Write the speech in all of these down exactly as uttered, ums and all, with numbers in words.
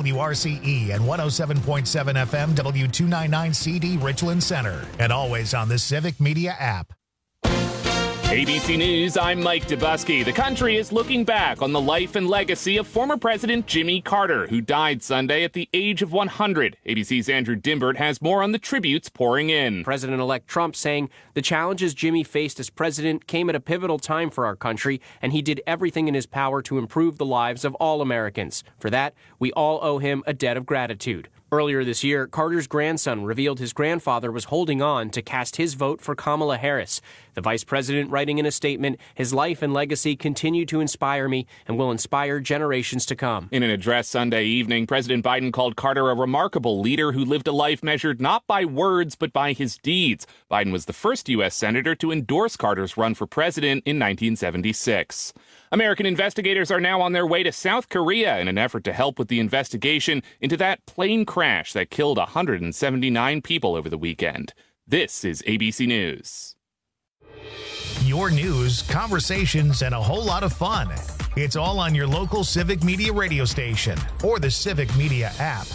W R C E and one oh seven point seven F M W two ninety-nine C D Richland Center. And always on the Civic Media app. A B C News, I'm Mike Dubusky. The country is looking back on the life and legacy of former President Jimmy Carter, who died Sunday at the age of one hundred. A B C's Andrew Dimbert has more on the tributes pouring in. President-elect Trump saying the challenges Jimmy faced as president came at a pivotal time for our country, and he did everything in his power to improve the lives of all Americans. For that, we all owe him a debt of gratitude. Earlier this year, Carter's grandson revealed his grandfather was holding on to cast his vote for Kamala Harris. The vice president writing in a statement, his life and legacy continue to inspire me and will inspire generations to come. In an address Sunday evening, President Biden called Carter a remarkable leader who lived a life measured not by words but by his deeds. Biden was the first U S senator to endorse Carter's run for president in nineteen seventy-six. American investigators are now on their way to South Korea in an effort to help with the investigation into that plane crash that killed one hundred seventy-nine people over the weekend. This is A B C News. Your news, conversations, and a whole lot of fun. It's all on your local Civic Media radio station or the Civic Media app.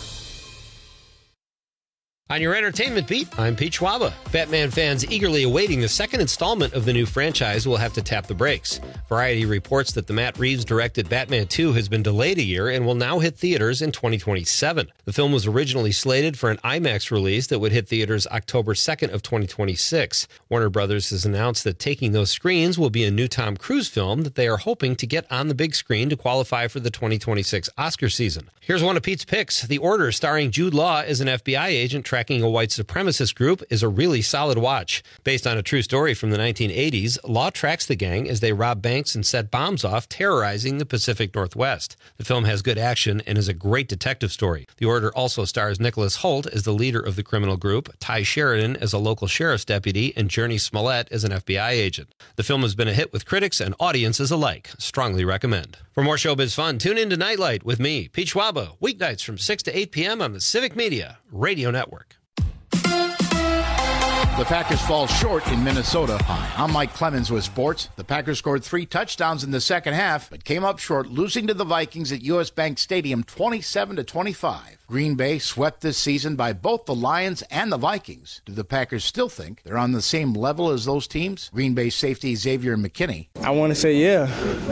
On your entertainment beat, I'm Pete Schwaba. Batman fans eagerly awaiting the second installment of the new franchise will have to tap the brakes. Variety reports that the Matt Reeves-directed Batman two has been delayed a year and will now hit theaters in twenty twenty-seven. The film was originally slated for an IMAX release that would hit theaters October second of twenty twenty-six. Warner Brothers has announced that taking those screens will be a new Tom Cruise film that they are hoping to get on the big screen to qualify for the twenty twenty-six Oscar season. Here's one of Pete's picks. The Order, starring Jude Law as an F B I agent tracking a white supremacist group, is a really solid watch. Based on a true story from the nineteen eighties, Law tracks the gang as they rob banks and set bombs off, terrorizing the Pacific Northwest. The film has good action and is a great detective story. The Order also stars Nicholas Hoult as the leader of the criminal group, Ty Sheridan as a local sheriff's deputy, and Journey Smollett as an F B I agent. The film has been a hit with critics and audiences alike. Strongly recommend. For more showbiz fun, tune in to Nightlight with me, Pete Schwaba, weeknights from six to eight p.m. on the Civic Media Radio Network. The Packers fall short in Minnesota. Hi, I'm Mike Clemens with sports. The Packers scored three touchdowns in the second half, but came up short, losing to the Vikings at U S. Bank Stadium twenty-seven to twenty-five. Green Bay swept this season by both the Lions and the Vikings. Do the Packers still think they're on the same level as those teams? Green Bay safety Xavier McKinney. I want to say yeah,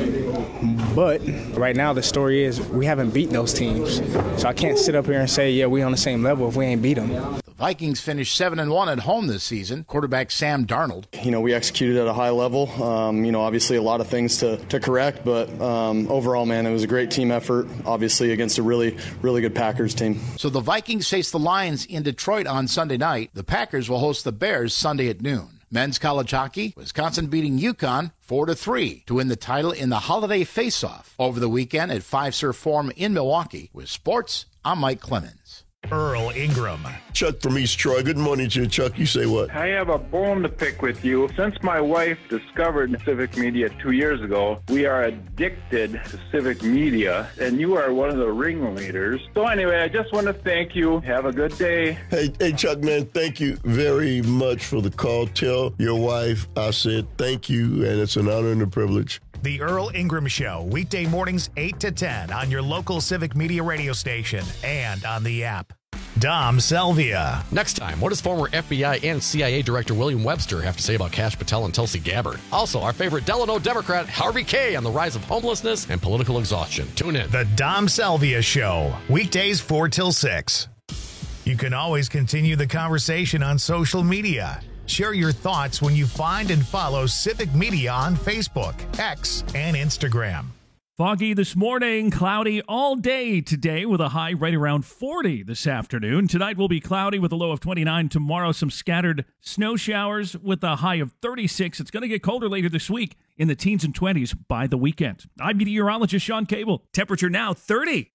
but right now the story is we haven't beaten those teams. So I can't sit up here and say, yeah, we on the same level if we ain't beat them. Vikings finished seven and one at home this season. Quarterback Sam Darnold. You know, we executed at a high level. Um, you know, obviously a lot of things to, to correct, but um, overall, man, it was a great team effort, obviously, against a really, really good Packers team. So the Vikings face the Lions in Detroit on Sunday night. The Packers will host the Bears Sunday at noon. Men's college hockey, Wisconsin beating UConn four to three to win the title in the holiday face-off over the weekend at Fiserv Forum in Milwaukee. With sports, I'm Mike Clemens. Earl Ingram. Chuck from East Troy. Good morning to you, Chuck. You say what? I have a bone to pick with you. Since my wife discovered Civic Media two years ago, we are addicted to Civic Media, and you are one of the ringleaders. So anyway, I just want to thank you. Have a good day. Hey, hey, Chuck, man, thank you very much for the call. Tell your wife I said thank you, and it's an honor and a privilege. The Earl Ingram Show, weekday mornings eight to ten on your local Civic Media radio station and on the app. Dom Selvia. Next time, what does former F B I and C I A Director William Webster have to say about Kash Patel and Tulsi Gabbard? Also, our favorite Delano Democrat, Harvey Kaye, on the rise of homelessness and political exhaustion. Tune in. The Dom Selvia Show, weekdays four till six. You can always continue the conversation on social media. Share your thoughts when you find and follow Civic Media on Facebook, X, and Instagram. Foggy this morning, cloudy all day today with a high right around forty this afternoon. Tonight will be cloudy with a low of twenty-nine. Tomorrow, some scattered snow showers with a high of thirty-six. It's going to get colder later this week in the teens and twenties by the weekend. I'm meteorologist Sean Cable. Temperature now thirty.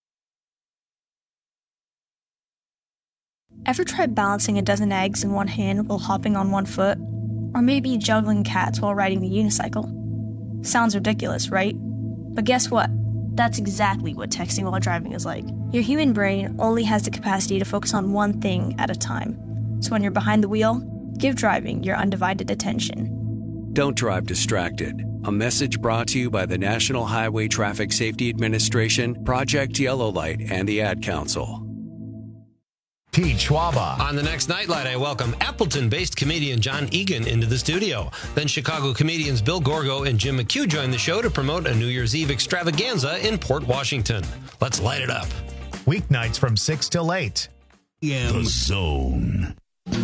Ever tried balancing a dozen eggs in one hand while hopping on one foot? Or maybe juggling cats while riding the unicycle? Sounds ridiculous, right? But guess what? That's exactly what texting while driving is like. Your human brain only has the capacity to focus on one thing at a time. So when you're behind the wheel, give driving your undivided attention. Don't drive distracted. A message brought to you by the National Highway Traffic Safety Administration, Project Yellow Light, and the Ad Council. Pete Schwaba. On the next Nightlight, I welcome Appleton-based comedian John Egan into the studio. Then Chicago comedians Bill Gorgo and Jim McHugh join the show to promote a New Year's Eve extravaganza in Port Washington. Let's light it up. Weeknights from six till eight. The Zone.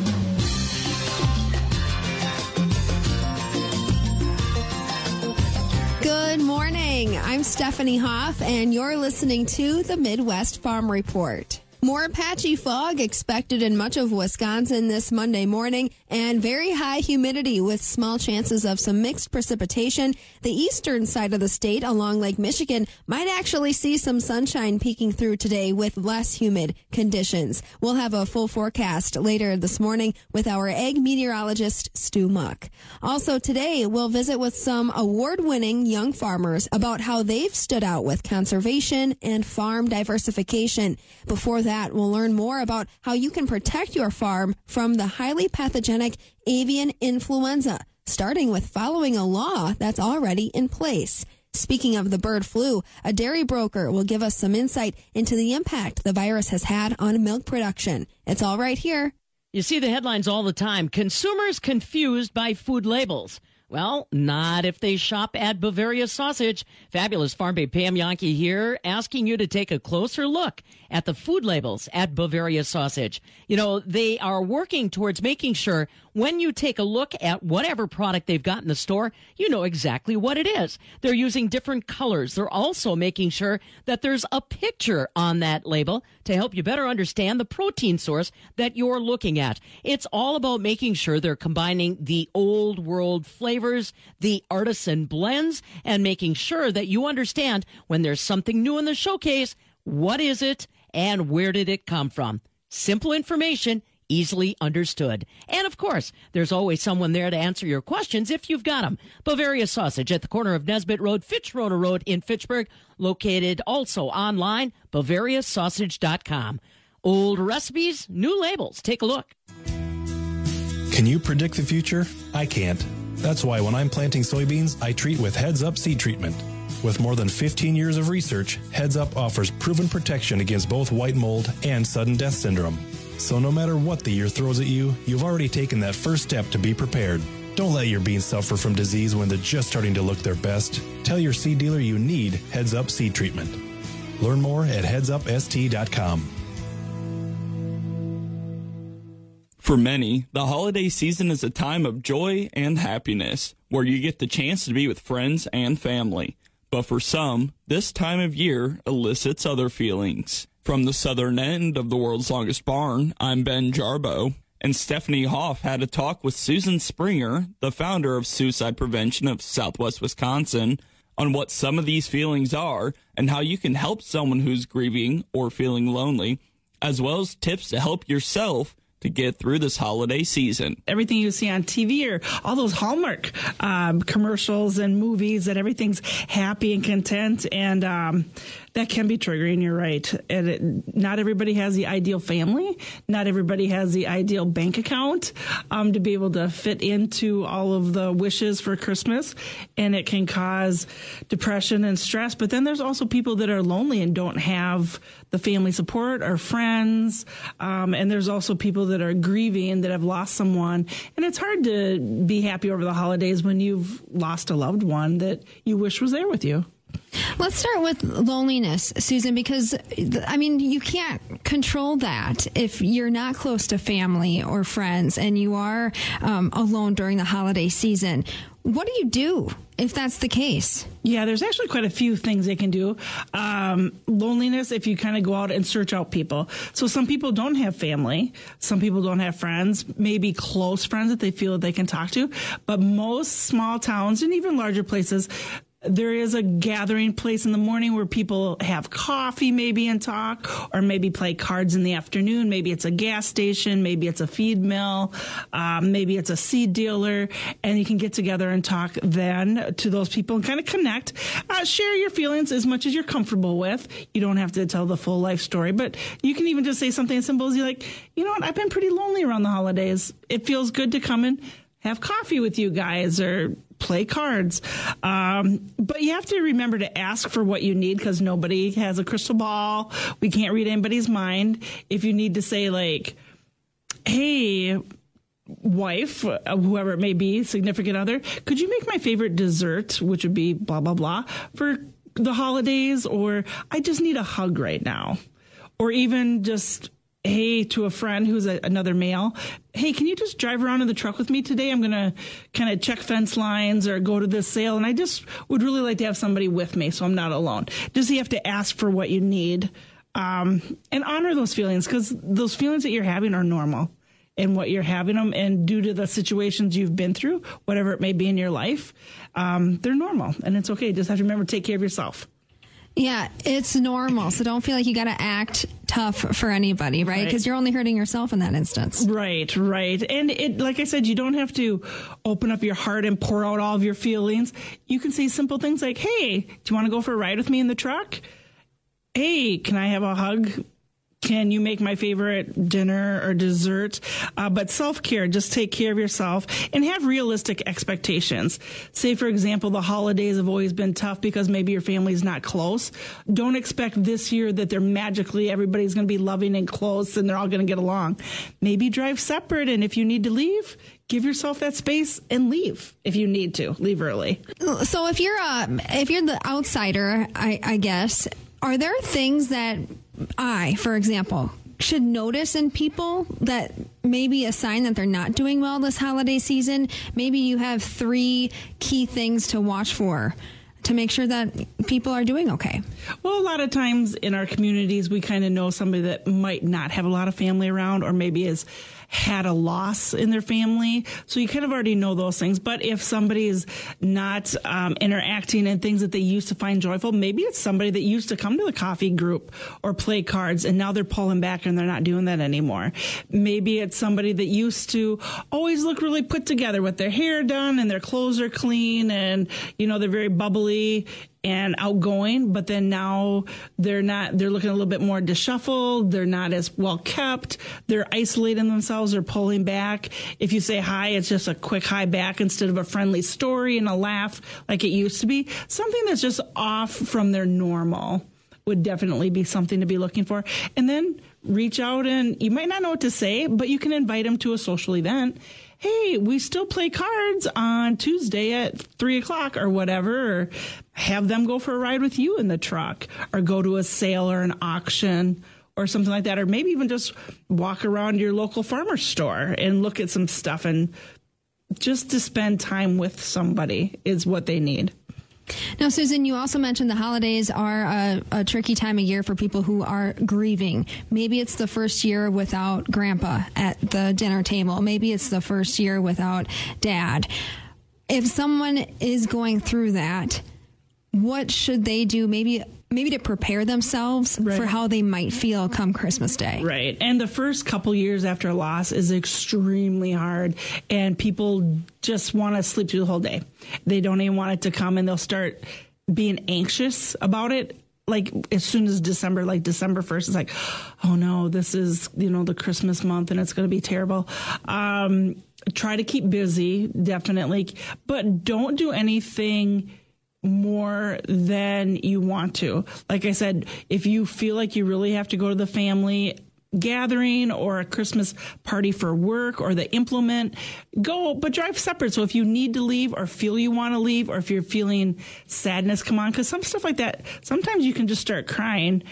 Good morning. I'm Stephanie Hoff, and you're listening to the Midwest Farm Report. More patchy fog expected in much of Wisconsin this Monday morning, and very high humidity with small chances of some mixed precipitation. The eastern side of the state along Lake Michigan might actually see some sunshine peeking through today with less humid conditions. We'll have a full forecast later this morning with our ag meteorologist, Stu Muck. Also today, we'll visit with some award-winning young farmers about how they've stood out with conservation and farm diversification. Before that, That, we'll learn more about how you can protect your farm from the highly pathogenic avian influenza, starting with following a law that's already in place. Speaking of the bird flu, a dairy broker will give us some insight into the impact the virus has had on milk production. It's all right here. You see the headlines all the time. Consumers confused by food labels. Well, not if they shop at Bavaria Sausage. Fabulous Farm Babe Pam Yankee here, asking you to take a closer look at the food labels at Bavaria Sausage. You know, they are working towards making sure when you take a look at whatever product they've got in the store, you know exactly what it is. They're using different colors. They're also making sure that there's a picture on that label to help you better understand the protein source that you're looking at. It's all about making sure they're combining the old world flavors, the artisan blends, and making sure that you understand when there's something new in the showcase, what is it and where did it come from? Simple information, easily understood. And of course, there's always someone there to answer your questions if you've got them. Bavaria Sausage at the corner of Nesbitt Road, Fitzroy Road in Fitchburg, located also online, bavaria sausage dot com. Old recipes, new labels. Take a look. Can you predict the future? I can't. That's why when I'm planting soybeans, I treat with Heads Up Seed Treatment. With more than fifteen years of research, Heads Up offers proven protection against both white mold and sudden death syndrome. So no matter what the year throws at you, you've already taken that first step to be prepared. Don't let your beans suffer from disease when they're just starting to look their best. Tell your seed dealer you need Heads Up Seed Treatment. Learn more at heads up s t dot com. For many, the holiday season is a time of joy and happiness, where you get the chance to be with friends and family. But for some, this time of year elicits other feelings. From the southern end of the world's longest barn, I'm Ben Jarbo, and Stephanie Hoff had a talk with Susan Springer, the founder of Suicide Prevention of Southwest Wisconsin, on what some of these feelings are and how you can help someone who's grieving or feeling lonely, as well as tips to help yourself to get through this holiday season. Everything you see on T V or all those Hallmark um, commercials and movies, that everything's happy and content, and um, that can be triggering. You're right. And it, not everybody has the ideal family. Not everybody has the ideal bank account um, to be able to fit into all of the wishes for Christmas, and it can cause depression and stress. But then there's also people that are lonely and don't have the family support or friends, um, and there's also people that are grieving that have lost someone. And it's hard to be happy over the holidays when you've lost a loved one that you wish was there with you. Let's start with loneliness, Susan, because, I mean, you can't control that if you're not close to family or friends and you are um, alone during the holiday season. What do you do if that's the case? Yeah, there's actually quite a few things they can do. Um, loneliness, if you kind of go out and search out people. So some people don't have family. Some people don't have friends, maybe close friends that they feel that they can talk to. But most small towns and even larger places, there is a gathering place in the morning where people have coffee maybe and talk, or maybe play cards in the afternoon. Maybe it's a gas station. Maybe it's a feed mill. Um, maybe it's a seed dealer. And you can get together and talk then to those people and kind of connect. Uh, share your feelings as much as you're comfortable with. You don't have to tell the full life story, but you can even just say something as simple as you're like, you know what, I've been pretty lonely around the holidays. It feels good to come and have coffee with you guys, or play cards. Um, but you have to remember to ask for what you need because nobody has a crystal ball. We can't read anybody's mind. If you need to say like, hey, wife, whoever it may be, significant other, could you make my favorite dessert, which would be blah, blah, blah, for the holidays? Or I just need a hug right now. Or even just, hey, to a friend who's a, another male, hey, can you just drive around in the truck with me today? I'm going to kind of check fence lines or go to this sale. And I just would really like to have somebody with me so I'm not alone. Just you have to ask for what you need um, and honor those feelings because those feelings that you're having are normal and what you're having them. And due to the situations you've been through, whatever it may be in your life, um, they're normal. And it's okay. Just have to remember to take care of yourself. Yeah, it's normal. So don't feel like you got to act tough for anybody, right? Because right. you're only hurting yourself in that instance. Right, right. And it, like I said, you don't have to open up your heart and pour out all of your feelings. You can say simple things like, hey, do you want to go for a ride with me in the truck? Hey, can I have a hug? Can you make my favorite dinner or dessert? Uh, but self-care, just take care of yourself and have realistic expectations. Say, for example, the holidays have always been tough because maybe your family's not close. Don't expect this year that they're magically, everybody's going to be loving and close and they're all going to get along. Maybe drive separate. And if you need to leave, give yourself that space and leave if you need to. Leave early. So if you're, uh, if you're the outsider, I, I guess, are there things that I, for example, should notice in people that maybe a sign that they're not doing well this holiday season? Maybe you have three key things to watch for to make sure that people are doing okay. Well, a lot of times in our communities, we kind of know somebody that might not have a lot of family around or maybe has had a loss in their family. So you kind of already know those things. But if somebody is not um, interacting in things that they used to find joyful, maybe it's somebody that used to come to the coffee group or play cards and now they're pulling back and they're not doing that anymore. Maybe it's somebody that used to always look really put together with their hair done and their clothes are clean and, you know, they're very bubbly and outgoing, but then now they're not, they're looking a little bit more disheveled. They're not as well kept. They're isolating themselves. They're pulling back. If you say hi, it's just a quick hi back instead of a friendly story and a laugh like it used to be. Something that's just off from their normal would definitely be something to be looking for. And then reach out and you might not know what to say, but you can invite them to a social event. Hey, we still play cards on Tuesday at three o'clock or whatever, or have them go for a ride with you in the truck or go to a sale or an auction or something like that. Or maybe even just walk around your local farmer's store and look at some stuff and just to spend time with somebody is what they need. Now, Susan, you also mentioned the holidays are a, a tricky time of year for people who are grieving. Maybe it's the first year without grandpa at the dinner table. Maybe it's the first year without dad. If someone is going through that, what should they do? Maybe maybe to prepare themselves right. for how they might feel come Christmas Day. Right. And the first couple years after a loss is extremely hard. And people just want to sleep through the whole day. They don't even want it to come and they'll start being anxious about it. Like as soon as December, like December first, it's like, oh no, this is, you know, the Christmas month and it's going to be terrible. Um, try to keep busy, definitely. But don't do anything more than you want to. Like I said, if you feel like you really have to go to the family gathering or a Christmas party for work or the implement, go, but drive separate. So if you need to leave or feel you want to leave or if you're feeling sadness come on, because some stuff like that, sometimes you can just start crying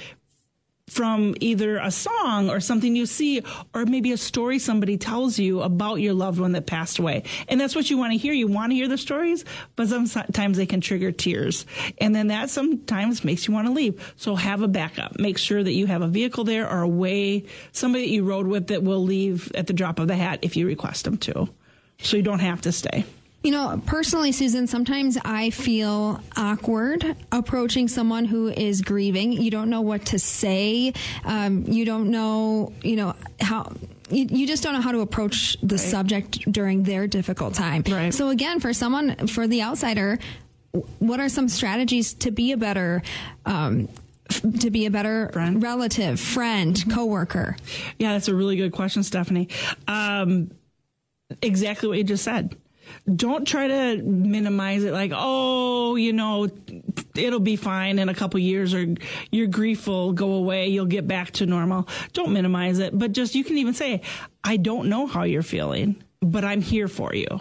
from either a song or something you see, or maybe a story somebody tells you about your loved one that passed away. And that's what you want to hear. You want to hear the stories, but sometimes they can trigger tears. And then that sometimes makes you want to leave. So have a backup. Make sure that you have a vehicle there or a way, somebody that you rode with that will leave at the drop of the hat if you request them to. So you don't have to stay. You know, personally, Susan, sometimes I feel awkward approaching someone who is grieving. You don't know what to say. Um, you don't know, you know, how... You, you just don't know how to approach the right. subject during their difficult time. Right. So again, for someone, for the outsider, what are some strategies to be a better, um, f- to be a better friend. relative, friend, mm-hmm. coworker? Yeah, that's a really good question, Stephanie. Um, exactly what you just said. Don't try to minimize it like, oh, you know, it'll be fine in a couple years, or your grief will go away. You'll get back to normal. Don't minimize it. But just, you can even say, I don't know how you're feeling, but I'm here for you.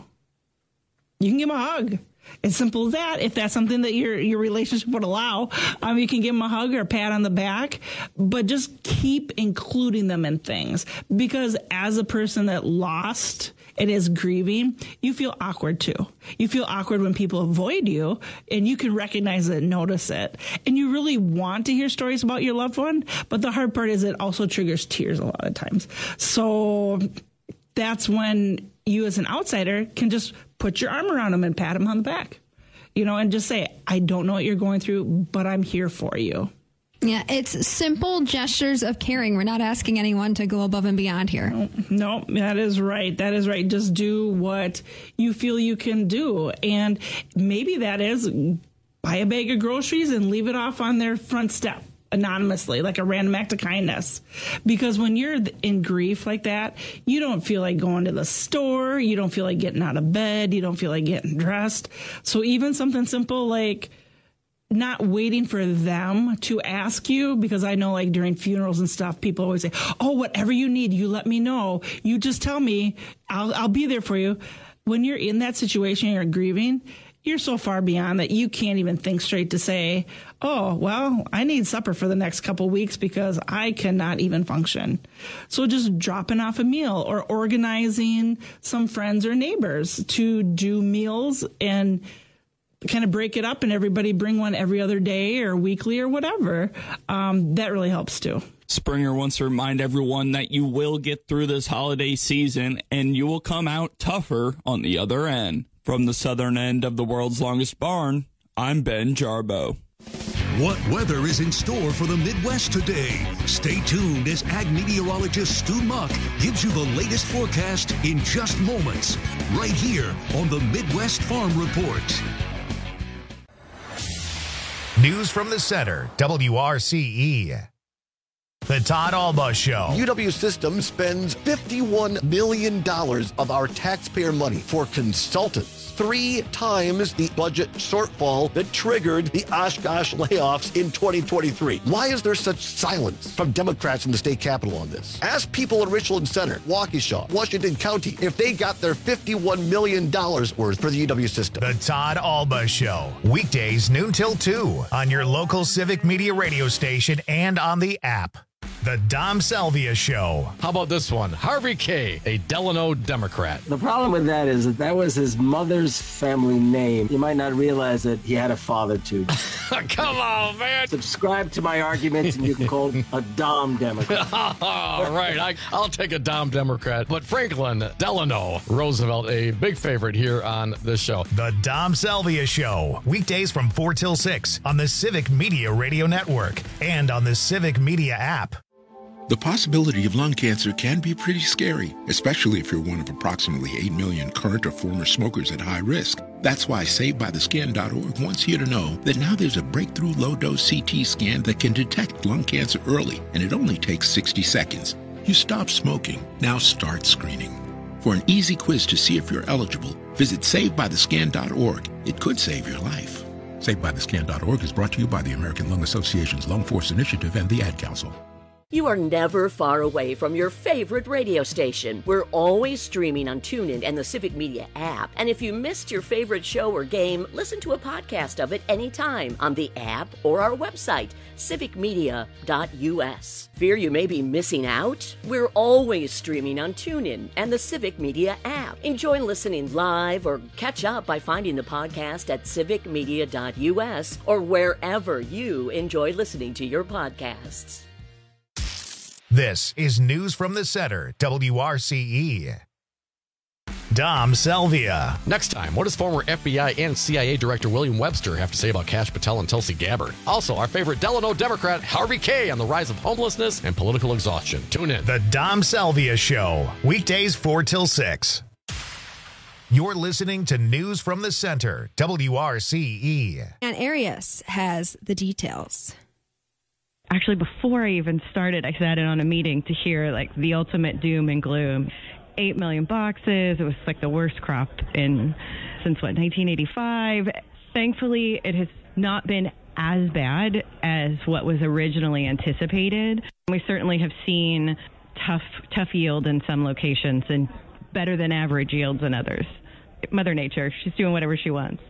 You can give them a hug. As simple as that. If that's something that your your relationship would allow, um, you can give them a hug or a pat on the back, but just keep including them in things. Because as a person that lost and is grieving, you feel awkward too. You feel awkward when people avoid you, and you can recognize it and notice it. And you really want to hear stories about your loved one, but the hard part is it also triggers tears a lot of times. So that's when you as an outsider can just put your arm around them and pat them on the back, you know, and just say, I don't know what you're going through, but I'm here for you. Yeah, it's simple gestures of caring. We're not asking anyone to go above and beyond here. No, no, that is right. That is right. Just do what you feel you can do. And maybe that is buy a bag of groceries and leave it off on their front step anonymously, like a random act of kindness. Because when you're in grief like that, you don't feel like going to the store. You don't feel like getting out of bed. You don't feel like getting dressed. So even something simple like not waiting for them to ask you, because I know like during funerals and stuff, people always say, oh, whatever you need, you let me know. You just tell me, I'll, I'll be there for you. When you're in that situation, you're grieving, you're so far beyond that you can't even think straight to say, oh, well, I need supper for the next couple weeks because I cannot even function. So just dropping off a meal or organizing some friends or neighbors to do meals and kind of break it up and everybody bring one every other day or weekly or whatever. Um, that really helps too. Springer wants to remind everyone that you will get through this holiday season and you will come out tougher on the other end. From the southern end of the world's longest barn, I'm Ben Jarbo. What weather is in store for the Midwest today? Stay tuned as ag meteorologist Stu Muck gives you the latest forecast in just moments, right here on the Midwest Farm Report. News from the center, W R C E. The Todd Alba Show. U W Systems spends fifty-one million dollars of our taxpayer money for consultants, three times the budget shortfall that triggered the Oshkosh layoffs in twenty twenty-three. Why is there such silence from Democrats in the state capitol on this? Ask people in Richland Center, Waukesha, Washington County, if they got their fifty-one million dollars worth for the U W system. The Todd Alba Show. Weekdays noon till two on your local Civic Media radio station and on the app. The Dom Salvia Show. How about this one? Harvey Kaye, a Delano Democrat. The problem with that is that that was his mother's family name. You might not realize that he had a father, too. Come on, man. Subscribe to my arguments and you can call him a Dom Democrat. All right, I, I'll take a Dom Democrat. But Franklin Delano Roosevelt, a big favorite here on this show. The Dom Salvia Show. Weekdays from four till six on the Civic Media Radio Network and on the Civic Media app. The possibility of lung cancer can be pretty scary, especially if you're one of approximately eight million current or former smokers at high risk. That's why Saved By The Scan dot org wants you to know that now there's a breakthrough low-dose C T scan that can detect lung cancer early, and it only takes sixty seconds. You stop smoking, now start screening. For an easy quiz to see if you're eligible, visit Saved By The Scan dot org. It could save your life. Saved By The Scan dot org is brought to you by the American Lung Association's Lung Force Initiative and the Ad Council. You are never far away from your favorite radio station. We're always streaming on TuneIn and the Civic Media app. And if you missed your favorite show or game, listen to a podcast of it anytime on the app or our website, civic media dot u s. Fear you may be missing out? We're always streaming on TuneIn and the Civic Media app. Enjoy listening live or catch up by finding the podcast at civic media dot u s or wherever you enjoy listening to your podcasts. This is News from the Center, W R C E. Dom Salvia. Next time, what does former F B I and C I A Director William Webster have to say about Kash Patel and Tulsi Gabbard? Also, our favorite Delano Democrat, Harvey Kaye, on the rise of homelessness and political exhaustion. Tune in. The Dom Salvia Show, weekdays four till six. You're listening to News from the Center, W R C E. And Arias has the details. Actually, before I even started, I sat in on a meeting to hear like the ultimate doom and gloom. eight million boxes. It was like the worst crop in since, what, nineteen eighty-five. Thankfully, it has not been as bad as what was originally anticipated. We certainly have seen tough, tough yield in some locations and better than average yields in others. Mother Nature, she's doing whatever she wants.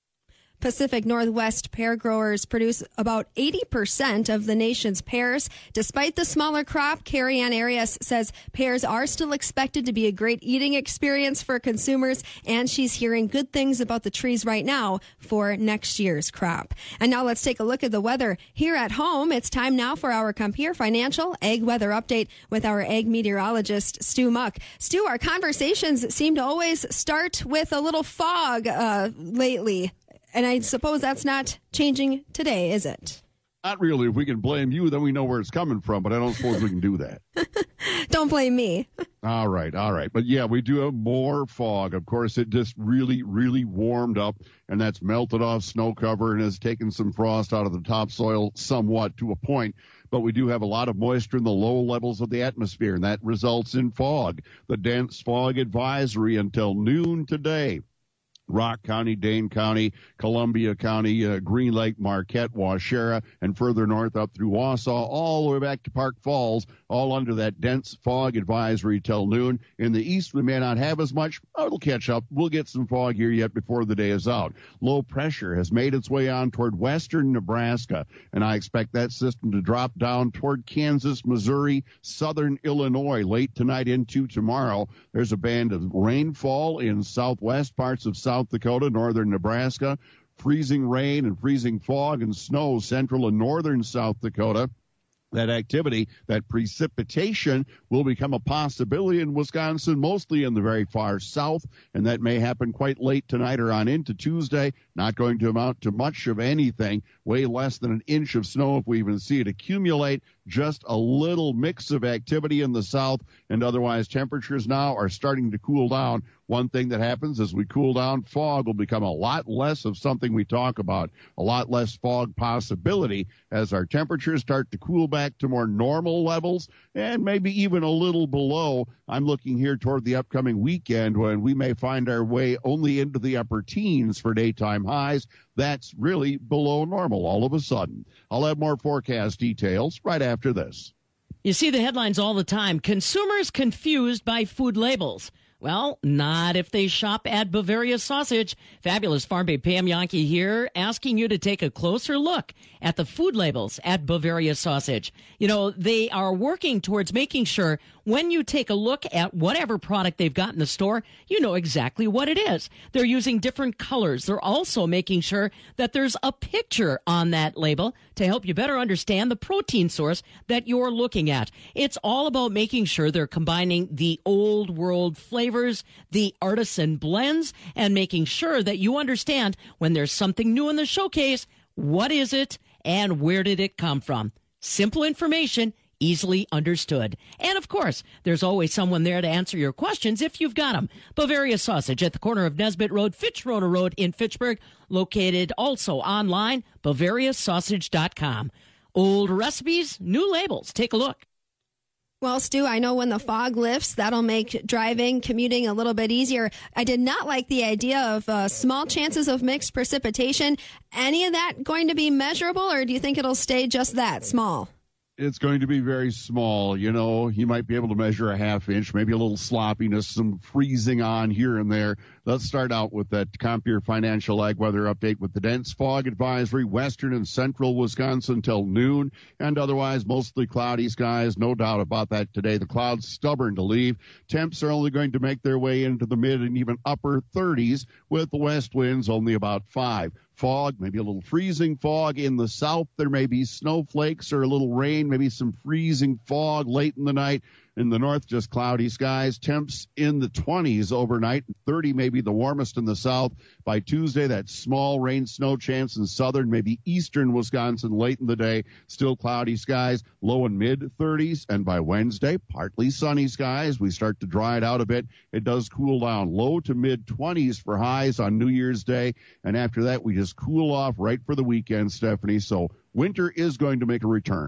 Pacific Northwest pear growers produce about eighty percent of the nation's pears. Despite the smaller crop, Carrie Ann Arias says pears are still expected to be a great eating experience for consumers, and she's hearing good things about the trees right now for next year's crop. And now let's take a look at the weather here at home. It's time now for our Compeer Financial Ag Weather Update with our ag meteorologist, Stu Muck. Stu, our conversations seem to always start with a little fog uh, lately. And I suppose that's not changing today, is it? Not really. If we can blame you, then we know where it's coming from, but I don't suppose we can do that. Don't blame me. All right, all right. But, yeah, we do have more fog. Of course, it just really, really warmed up, and that's melted off snow cover and has taken some frost out of the topsoil somewhat to a point. But we do have a lot of moisture in the low levels of the atmosphere, and that results in fog. The dense fog advisory until noon today. Rock County, Dane County, Columbia County, uh, Green Lake, Marquette, Waushara, and further north up through Wausau, all the way back to Park Falls, all under that dense fog advisory till noon. In the east, we may not have as much. Oh, it'll catch up. We'll get some fog here yet before the day is out. Low pressure has made its way on toward western Nebraska, and I expect that system to drop down toward Kansas, Missouri, southern Illinois late tonight into tomorrow. There's a band of rainfall in southwest parts of South South Dakota, northern Nebraska, freezing rain and freezing fog and snow central and northern South Dakota. That activity, that precipitation will become a possibility in Wisconsin, mostly in the very far south, and that may happen quite late tonight or on into Tuesday. Not going to amount to much of anything, way less than an inch of snow if we even see it accumulate. Just a little mix of activity in the south, and otherwise temperatures now are starting to cool down. One thing that happens as we cool down, fog will become a lot less of something we talk about, a lot less fog possibility as our temperatures start to cool back to more normal levels and maybe even a little below. I'm looking here toward the upcoming weekend when we may find our way only into the upper teens for daytime highs. That's really below normal all of a sudden. I'll have more forecast details right after this. You see the headlines all the time. Consumers confused by food labels. Well, not if they shop at Bavaria Sausage. Fabulous Farm Babe Pam Yankee here, asking you to take a closer look at the food labels at Bavaria Sausage. You know, they are working towards making sure when you take a look at whatever product they've got in the store, you know exactly what it is. They're using different colors. They're also making sure that there's a picture on that label to help you better understand the protein source that you're looking at. It's all about making sure they're combining the old world flavors, the artisan blends, and making sure that you understand when there's something new in the showcase, what is it and where did it come from? Simple information, easily understood. And of course, there's always someone there to answer your questions if you've got them. Bavaria Sausage at the corner of Nesbitt Road, Fitzroy Road in Fitchburg, located also online, bavaria sausage dot com. Old recipes, new labels. Take a look. Well, Stu, I know when the fog lifts, that'll make driving, commuting a little bit easier. I did not like the idea of uh, small chances of mixed precipitation. Any of that going to be measurable, or do you think it'll stay just that small? It's going to be very small. You know, you might be able to measure a half inch, maybe a little sloppiness, some freezing on here and there. Let's start out with that Compeer Financial Ag Weather Update with the dense fog advisory, western and central Wisconsin till noon, and otherwise mostly cloudy skies. No doubt about that today. The clouds stubborn to leave. Temps are only going to make their way into the mid and even upper thirties with the west winds only about five. Fog, maybe a little freezing fog in the south. There may be snowflakes or a little rain, maybe some freezing fog late in the night. In the north, just cloudy skies. Temps in the twenties overnight. thirty may be the warmest in the south. By Tuesday, that small rain snow chance in southern, maybe eastern Wisconsin late in the day. Still cloudy skies, low and mid thirties. And by Wednesday, partly sunny skies. We start to dry it out a bit. It does cool down. Low to mid twenties for highs on New Year's Day. And after that, we just cool off right for the weekend, Stephanie. So winter is going to make a return.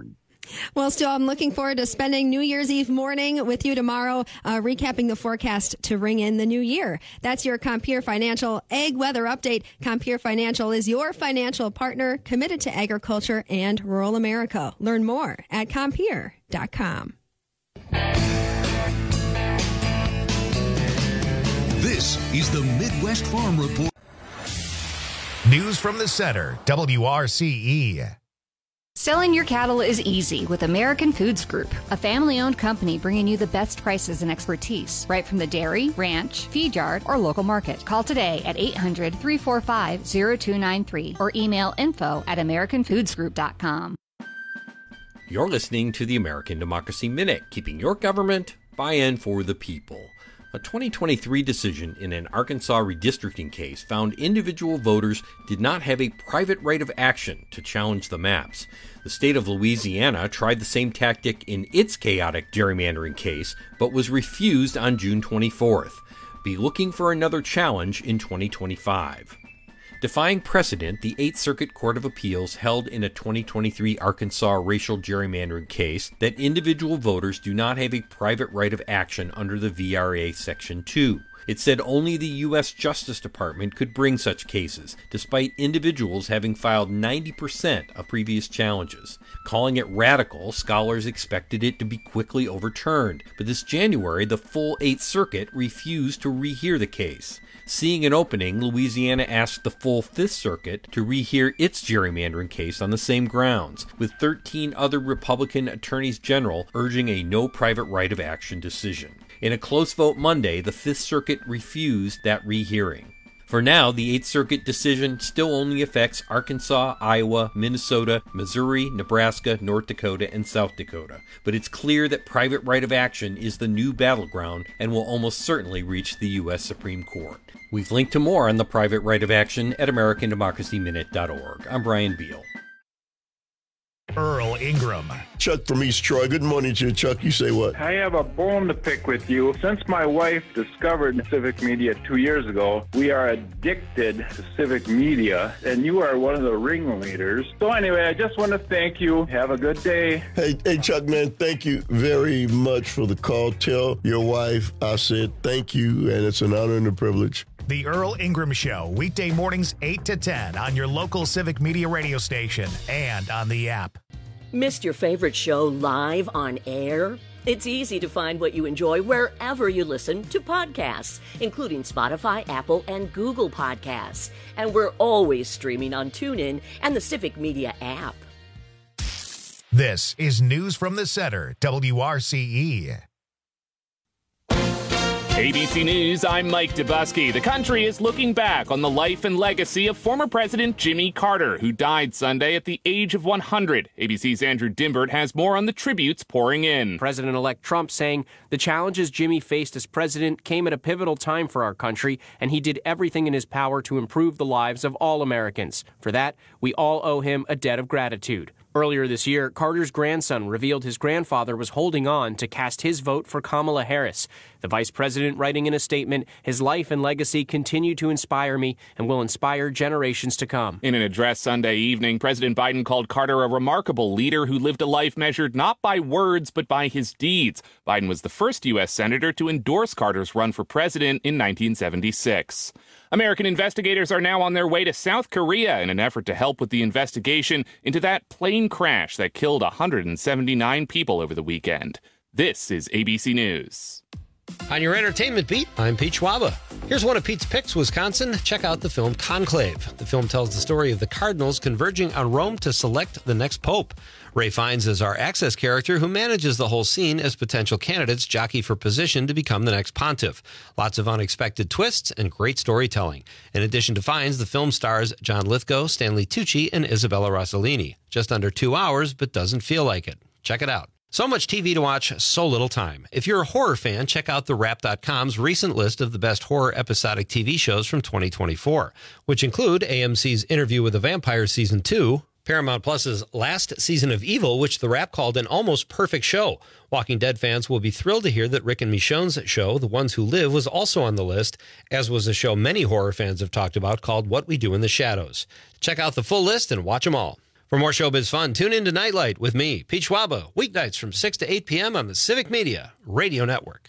Well, Stu, I'm looking forward to spending New Year's Eve morning with you tomorrow, uh, recapping the forecast to ring in the new year. That's your Compeer Financial Ag Weather Update. Compeer Financial is your financial partner committed to agriculture and rural America. Learn more at compeer dot com. This is the Midwest Farm Report. News from the center, W R C E. Selling your cattle is easy with American Foods Group, a family-owned company bringing you the best prices and expertise right from the dairy, ranch, feed yard, or local market. Call today at eight hundred, three four five, zero two nine three or email info at american foods group dot com. You're listening to the American Democracy Minute, keeping your government by and for the people. A twenty twenty-three decision in an Arkansas redistricting case found individual voters did not have a private right of action to challenge the maps. The state of Louisiana tried the same tactic in its chaotic gerrymandering case, but was refused on June twenty-fourth. Be looking for another challenge in twenty twenty-five. Defying precedent, the Eighth Circuit Court of Appeals held in a twenty twenty-three Arkansas racial gerrymandering case that individual voters do not have a private right of action under the V R A Section two. It said only the U S Justice Department could bring such cases, despite individuals having filed ninety percent of previous challenges. Calling it radical, scholars expected it to be quickly overturned, but this January the full Eighth Circuit refused to rehear the case. Seeing an opening, Louisiana asked the full Fifth Circuit to rehear its gerrymandering case on the same grounds, with thirteen other Republican attorneys general urging a no private right of action decision. In a close vote Monday, the Fifth Circuit refused that rehearing. For now, the Eighth Circuit decision still only affects Arkansas, Iowa, Minnesota, Missouri, Nebraska, North Dakota, and South Dakota. But it's clear that private right of action is the new battleground and will almost certainly reach the U S Supreme Court. We've linked to more on the private right of action at american democracy minute dot org. I'm Brian Beal. Earl Ingram. Chuck from East Troy. Good morning to you, Chuck. You say what? I have a bone to pick with you. Since my wife discovered civic media two years ago, we are addicted to civic media, and you are one of the ringleaders. So anyway, I just want to thank you. Have a good day. Hey, hey, Chuck, man, thank you very much for the call. Tell your wife I said thank you, and it's an honor and a privilege. The Earl Ingram Show, weekday mornings eight to ten on your local civic media radio station and on the app. Missed your favorite show live on air? It's easy to find what you enjoy wherever you listen to podcasts, including Spotify, Apple, and Google Podcasts. And we're always streaming on TuneIn and the Civic Media app. This is News from the Center, W R C E. A B C News, I'm Mike Dubusky. The country is looking back on the life and legacy of former President Jimmy Carter, who died Sunday at the age of one hundred. A B C's Andrew Dimbert has more on the tributes pouring in. President-elect Trump saying the challenges Jimmy faced as president came at a pivotal time for our country, and he did everything in his power to improve the lives of all Americans. For that, we all owe him a debt of gratitude. Earlier this year, Carter's grandson revealed his grandfather was holding on to cast his vote for Kamala Harris. The vice president writing in a statement, his life and legacy continue to inspire me and will inspire generations to come. In an address Sunday evening, President Biden called Carter a remarkable leader who lived a life measured not by words but by his deeds. Biden was the first U S senator to endorse Carter's run for president in nineteen seventy-six. American investigators are now on their way to South Korea in an effort to help with the investigation into that plane crash that killed one hundred seventy-nine people over the weekend. This is A B C News. On your entertainment beat, I'm Pete Schwaba. Here's one of Pete's picks, Wisconsin. Check out the film Conclave. The film tells the story of the cardinals converging on Rome to select the next pope. Ray Fiennes is our Access character who manages the whole scene as potential candidates jockey for position to become the next pontiff. Lots of unexpected twists and great storytelling. In addition to Fiennes, the film stars John Lithgow, Stanley Tucci, and Isabella Rossellini. Just under two hours, but doesn't feel like it. Check it out. So much T V to watch, so little time. If you're a horror fan, check out the Wrap dot com's recent list of the best horror episodic T V shows from twenty twenty-four, which include A M C's Interview with a Vampire Season two, Paramount Plus's last season of Evil, which the Wrap called an almost perfect show. Walking Dead fans will be thrilled to hear that Rick and Michonne's show, The Ones Who Live, was also on the list, as was a show many horror fans have talked about called What We Do in the Shadows. Check out the full list and watch them all. For more showbiz fun, tune in to Nightlight with me, Pete Schwaba, weeknights from six to eight p.m. on the Civic Media Radio Network.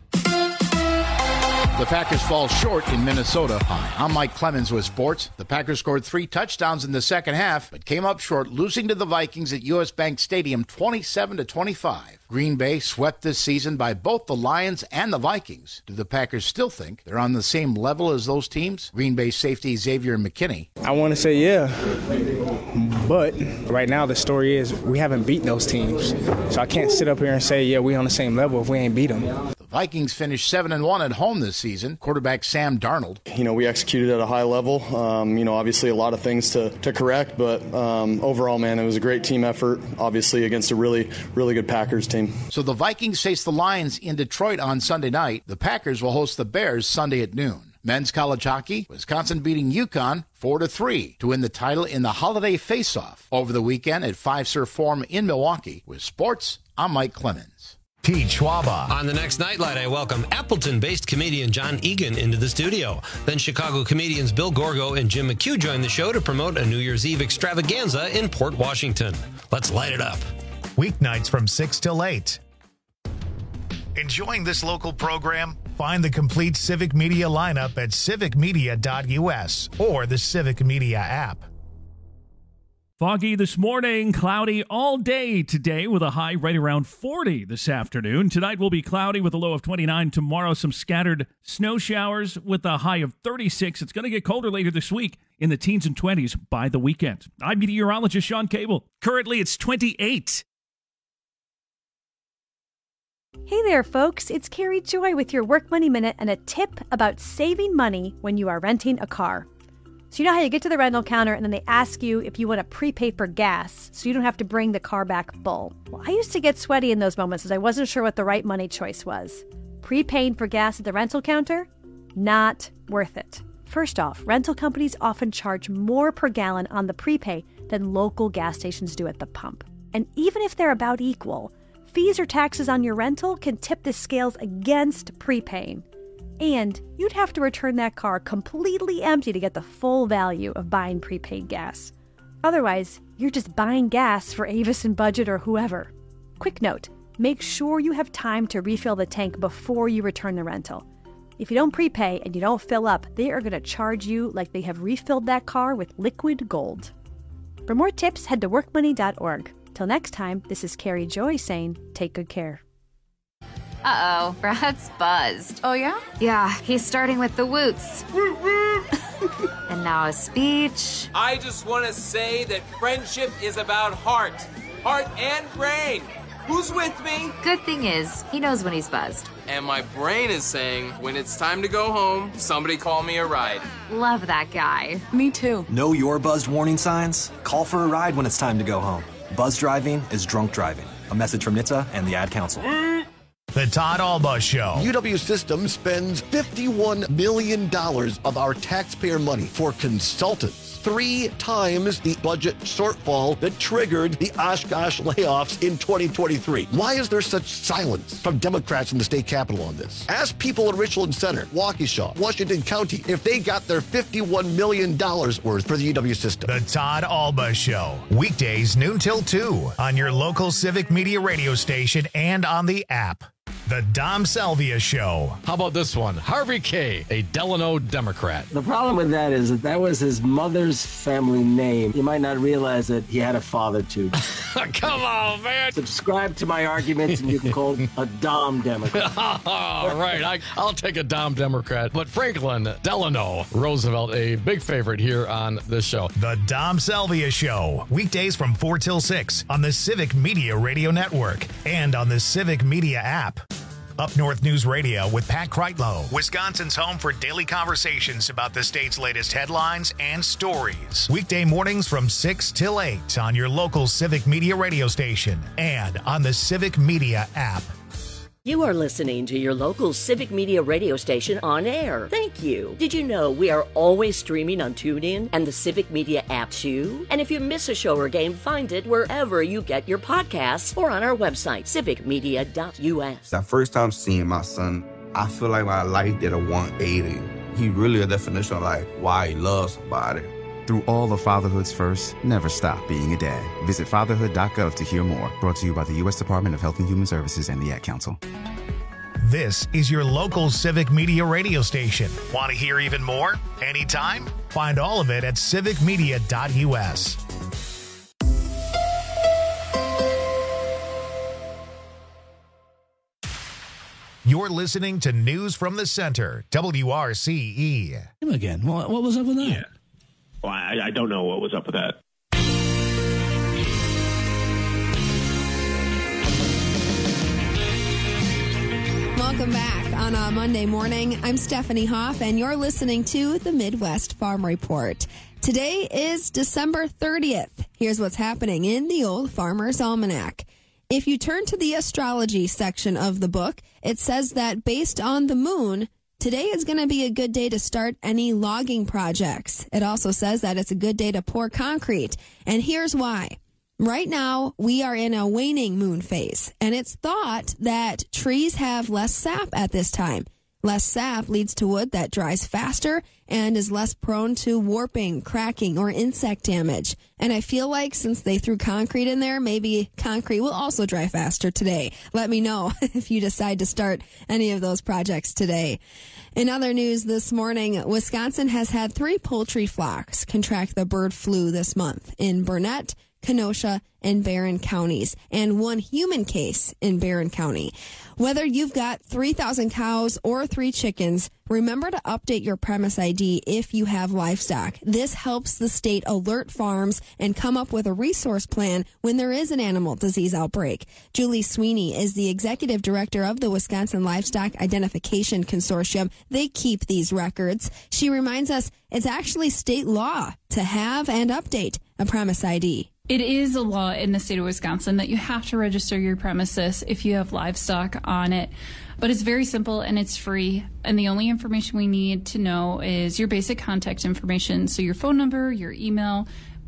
The Packers fall short in Minnesota. Hi, I'm Mike Clemens with sports. The Packers scored three touchdowns in the second half, but came up short, losing to the Vikings at U S. Bank Stadium twenty-seven to twenty-five. Green Bay swept this season by both the Lions and the Vikings. Do the Packers still think they're on the same level as those teams? Green Bay safety Xavier McKinney. I want to say yeah, but right now the story is we haven't beat those teams. So I can't sit up here and say, yeah, we on the same level if we ain't beat them. The Vikings finished seven and one at home this season. Quarterback Sam Darnold. You know, we executed at a high level. Um, you know, obviously a lot of things to, to correct, but um, overall, man, it was a great team effort, obviously against a really, really good Packers team. So the Vikings face the Lions in Detroit on Sunday night. The Packers will host the Bears Sunday at noon. Men's college hockey, Wisconsin beating UConn four to three to win the title in the Holiday Face-Off over the weekend at Fiserv Forum in Milwaukee. With sports, I'm Mike Clemens. Pete Schwaba. On the next Nightlight, I welcome Appleton-based comedian John Egan into the studio. Then Chicago comedians Bill Gorgo and Jim McHugh join the show to promote a New Year's Eve extravaganza in Port Washington. Let's light it up. Weeknights from six till eight. Enjoying this local program? Find the complete Civic Media lineup at civic media dot u s or the Civic Media app. Foggy this morning, cloudy all day today with a high right around forty this afternoon. Tonight will be cloudy with a low of twenty-nine. Tomorrow, some scattered snow showers with a high of thirty-six. It's going to get colder later this week in the teens and twenties by the weekend. I'm meteorologist Sean Cable. Currently, it's twenty-eight. Hey there, folks. It's Carrie Joy with your Work Money Minute and a tip about saving money when you are renting a car. So you know how you get to the rental counter and then they ask you if you want to prepay for gas so you don't have to bring the car back full. Well, I used to get sweaty in those moments as I wasn't sure what the right money choice was. Prepaying for gas at the rental counter? Not worth it. First off, rental companies often charge more per gallon on the prepay than local gas stations do at the pump. And even if they're about equal, fees or taxes on your rental can tip the scales against prepaying. And you'd have to return that car completely empty to get the full value of buying prepaid gas. Otherwise, you're just buying gas for Avis and Budget or whoever. Quick note, make sure you have time to refill the tank before you return the rental. If you don't prepay and you don't fill up, they are going to charge you like they have refilled that car with liquid gold. For more tips, head to work money dot org. Till next time, this is Carrie Joy saying, take good care. Uh-oh, Brad's buzzed. Oh, yeah? Yeah, he's starting with the woots. And now a speech. I just want to say that friendship is about heart. Heart and brain. Who's with me? Good thing is, he knows when he's buzzed. And my brain is saying, when it's time to go home, somebody call me a ride. Love that guy. Me too. Know your buzzed warning signs? Call for a ride when it's time to go home. Buzz driving is drunk driving. A message from N H T S A and the Ad Council. The Todd Alba Show. U W Systems spends fifty-one million dollars of our taxpayer money for consultants. Three times the budget shortfall that triggered the Oshkosh layoffs in twenty twenty-three. Why is there such silence from Democrats in the state capitol on this? Ask people in Richland Center, Waukesha, Washington County, if they got their fifty-one million dollars worth for the U W system. The Todd Alba Show. Weekdays noon till two on your local Civic Media radio station and on the app. The Dom Salvia Show. How about this one? Harvey K., a Delano Democrat. The problem with that is that that was his mother's family name. You might not realize that he had a father, too. Come on, man. Subscribe to my arguments and you can call a Dom Democrat. All right, I, I'll take a Dom Democrat. But Franklin Delano Roosevelt, a big favorite here on this show. The Dom Salvia Show. Weekdays from four till six on the Civic Media Radio Network and on the Civic Media app. Up North News Radio with Pat Kreitlow, Wisconsin's home for daily conversations about the state's latest headlines and stories. Weekday mornings from six till eight on your local Civic Media radio station and on the Civic Media app. You are listening to your local Civic Media radio station on air. Thank you. Did you know we are always streaming on TuneIn and the Civic Media app too? And if you miss a show or game, find it wherever you get your podcasts or on our website, civic media dot u s. That first time seeing my son, I feel like my life did a one eighty. He really a definition of like why he loves somebody. Through all of fatherhood's first, never stop being a dad. Visit fatherhood dot gov to hear more. Brought to you by the U S Department of Health and Human Services and the Ad Council. This is your local Civic Media radio station. Want to hear even more? Anytime? Find all of it at civic media dot u s. You're listening to News from the Center, W R C E. Him again. What, what was up with that? Yeah. Well, I, I don't know what was up with that. Welcome back on a Monday morning. I'm Stephanie Hoff, and you're listening to the Midwest Farm Report. Today is December thirtieth. Here's what's happening in the Old Farmer's Almanac. If you turn to the astrology section of the book, it says that based on the moon, today is going to be a good day to start any logging projects. It also says that it's a good day to pour concrete. And here's why. Right now, we are in a waning moon phase, and it's thought that trees have less sap at this time. Less sap leads to wood that dries faster and is less prone to warping, cracking, or insect damage. And I feel like since they threw concrete in there, maybe concrete will also dry faster today. Let me know if you decide to start any of those projects today. In other news this morning, Wisconsin has had three poultry flocks contract the bird flu this month in Burnett, Kenosha, and Barron counties, and one human case in Barron County. Whether you've got three thousand cows or three chickens, remember to update your premise I D if you have livestock. This helps the state alert farms and come up with a resource plan when there is an animal disease outbreak. Julie Sweeney is the executive director of the Wisconsin Livestock Identification Consortium. They keep these records. She reminds us it's actually state law to have and update a premise I D. It is a law in the state of Wisconsin that you have to register your premises if you have livestock on it. But it's very simple and it's free. And the only information we need to know is your basic contact information. So your phone number, your email,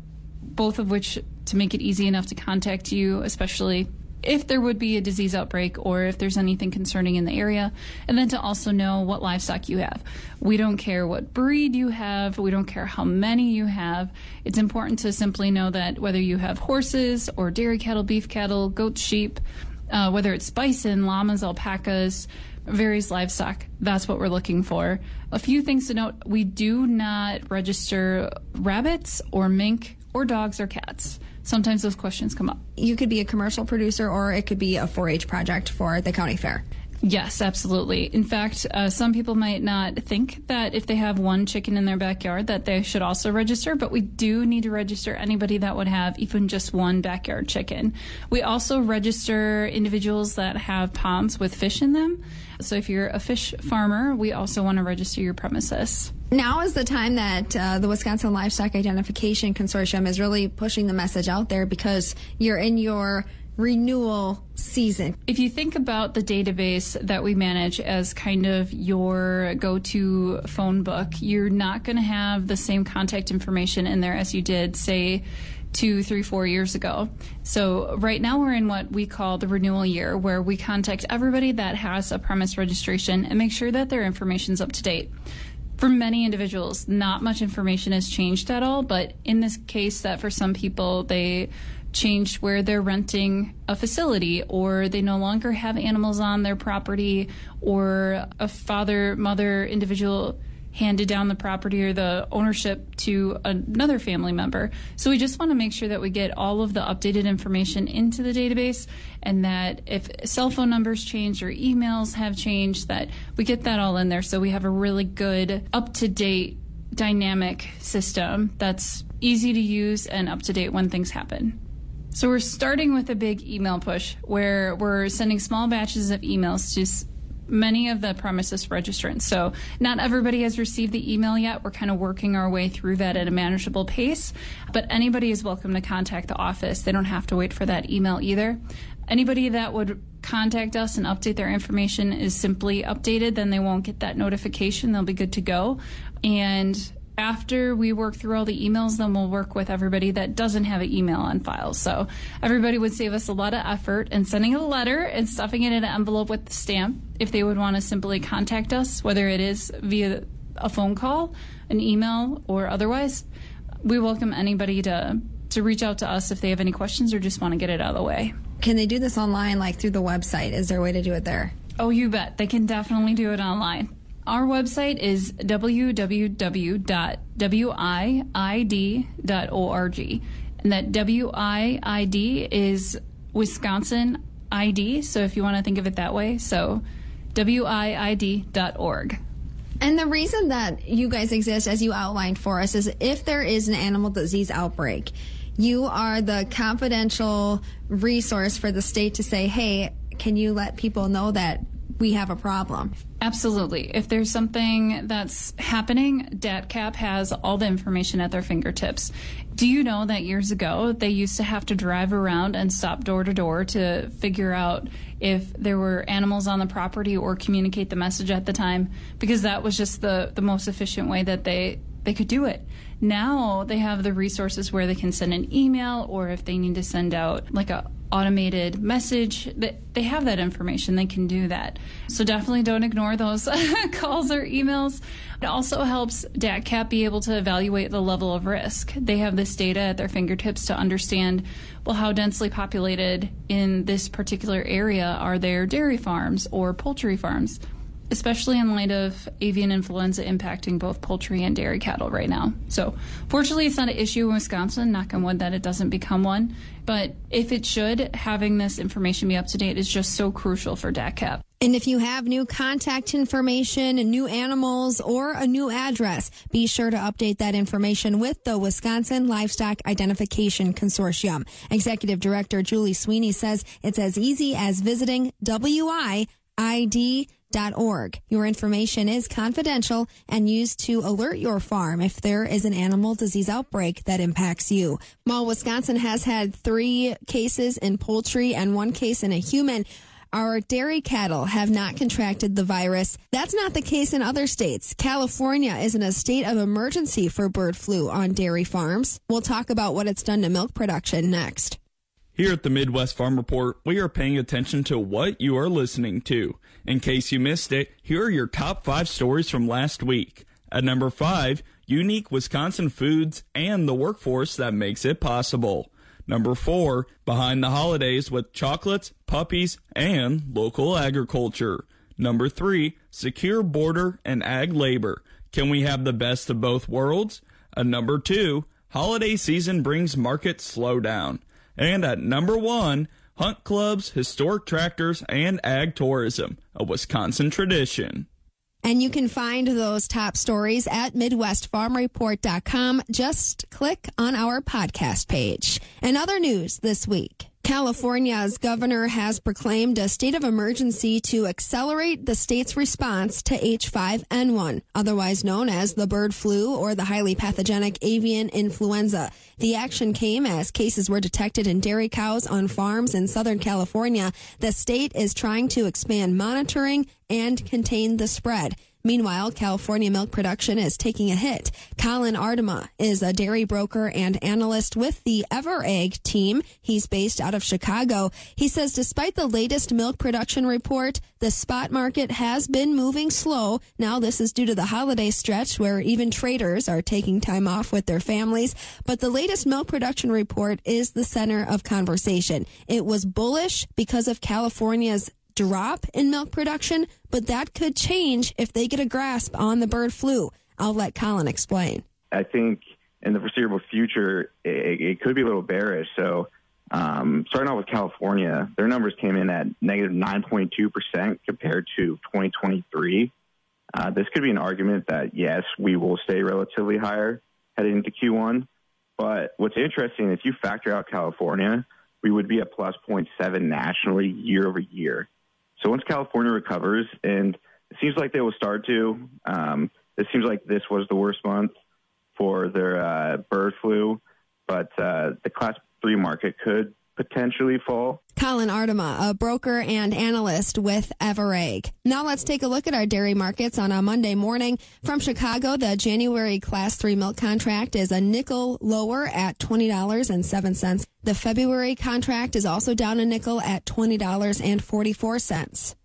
both of which to make it easy enough to contact you, especially if there would be a disease outbreak or if there's anything concerning in the area, and then to also know what livestock you have. We don't care what breed you have. We don't care how many you have. It's important to simply know that whether you have horses or dairy cattle, beef cattle, goats, sheep, uh, whether it's bison, llamas, alpacas, various livestock, that's what we're looking for. A few things to note: we do not register rabbits or mink or dogs or cats. Sometimes those questions come up. You could be a commercial producer or it could be a four H project for the county fair. Yes, absolutely. In fact, uh, some people might not think that if they have one chicken in their backyard that they should also register, but we do need to register anybody that would have even just one backyard chicken. We also register individuals that have ponds with fish in them. So if you're a fish farmer, we also want to register your premises. Now is the time that uh, the Wisconsin Livestock Identification Consortium is really pushing the message out there because you're in your renewal season. If you think about the database that we manage as kind of your go-to phone book, you're not going to have the same contact information in there as you did, say, two, three, four years ago. So right now we're in what we call the renewal year, where we contact everybody that has a premise registration and make sure that their information's up to date. For many individuals, not much information has changed at all, but in this case that for some people, they changed where they're renting a facility, or they no longer have animals on their property, or a father, mother, individual handed down the property or the ownership to another family member. So we just want to make sure that we get all of the updated information into the database, and that if cell phone numbers change or emails have changed, that we get that all in there so we have a really good, up-to-date, dynamic system that's easy to use and up-to-date when things happen. So we're starting with a big email push where we're sending small batches of emails to many of the premises registrants. So not everybody has received the email yet. We're kind of working our way through that at a manageable pace, but anybody is welcome to contact the office. They don't have to wait for that email either. Anybody that would contact us and update their information is simply updated, then they won't get that notification. They'll be good to go. And after we work through all the emails, then we'll work with everybody that doesn't have an email on file. So everybody would save us a lot of effort in sending a letter and stuffing it in an envelope with the stamp if they would want to simply contact us, whether it is via a phone call, an email, or otherwise. we welcome anybody to, to reach out to us if they have any questions or just want to get it out of the way. Can they do this online, like through the website? Is there a way to do it there? Oh, you bet. They can definitely do it online. Our website is w w w dot w i i d dot org. And that W I I D is Wisconsin I D. So if you want to think of it that way, so w i i d dot org. And the reason that you guys exist, as you outlined for us, is if there is an animal disease outbreak, you are the confidential resource for the state to say, hey, can you let people know that we have a problem? Absolutely. If there's something that's happening, D A T C A P has all the information at their fingertips. Do you know that years ago they used to have to drive around and stop door to door to figure out if there were animals on the property or communicate the message at the time? Because that was just the, the most efficient way that they, they could do it. Now they have the resources where they can send an email, or if they need to send out like a automated message, that they have that information. They can do that. So definitely don't ignore those calls or emails. It also helps D A T C A P be able to evaluate the level of risk. They have this data at their fingertips to understand, well, how densely populated in this particular area are there dairy farms or poultry farms, especially in light of avian influenza impacting both poultry and dairy cattle right now. So fortunately, it's not an issue in Wisconsin, knock on wood that it doesn't become one. But if it should, having this information be up to date is just so crucial for D A T C A P. And if you have new contact information, new animals, or a new address, be sure to update that information with the Wisconsin Livestock Identification Consortium. Executive Director Julie Sweeney says it's as easy as visiting W I I D dot org. Your information is confidential and used to alert your farm if there is an animal disease outbreak that impacts you. While Wisconsin has had three cases in poultry and one case in a human, our dairy cattle have not contracted the virus. That's not the case in other states. California is in a state of emergency for bird flu on dairy farms. We'll talk about what it's done to milk production next. Here at the Midwest Farm Report, we are paying attention to what you are listening to. In case you missed it, here are your top five stories from last week. At number five, unique Wisconsin foods and the workforce that makes it possible. Number four, behind the holidays with chocolates, puppies, and local agriculture. Number three, secure border and ag labor. Can we have the best of both worlds? At number two, holiday season brings market slowdown. And at number one, hunt clubs, historic tractors, and ag tourism, a Wisconsin tradition. And you can find those top stories at midwest farm report dot com. Just click on our podcast page. And other news this week. California's governor has proclaimed a state of emergency to accelerate the state's response to H five N one, otherwise known as the bird flu or the highly pathogenic avian influenza. The action came as cases were detected in dairy cows on farms in Southern California. The state is trying to expand monitoring and contain the spread. Meanwhile, California milk production is taking a hit. Colin Ardema is a dairy broker and analyst with the EverEgg team. He's based out of Chicago. He says despite the latest milk production report, the spot market has been moving slow. Now, this is due to the holiday stretch where even traders are taking time off with their families. But the latest milk production report is the center of conversation. It was bullish because of California's drop in milk production, but that could change if they get a grasp on the bird flu. I'll let Colin explain. I think in the foreseeable future, it, it could be a little bearish. So um, starting off with California, their numbers came in at negative nine point two percent compared to twenty twenty-three. Uh, this could be an argument that, yes, we will stay relatively higher heading into Q one. But what's interesting, if you factor out California, we would be at plus zero point seven nationally year over year. So once California recovers, and it seems like they will start to, um, it seems like this was the worst month for their uh, bird flu, but uh, the class three market could potentially fall. Colin Ardema, a broker and analyst with EverEgg. Now let's take a look at our dairy markets on a Monday morning. From Chicago, the January Class three milk contract is a nickel lower at twenty dollars and seven cents. The February contract is also down a nickel at twenty dollars and forty-four cents.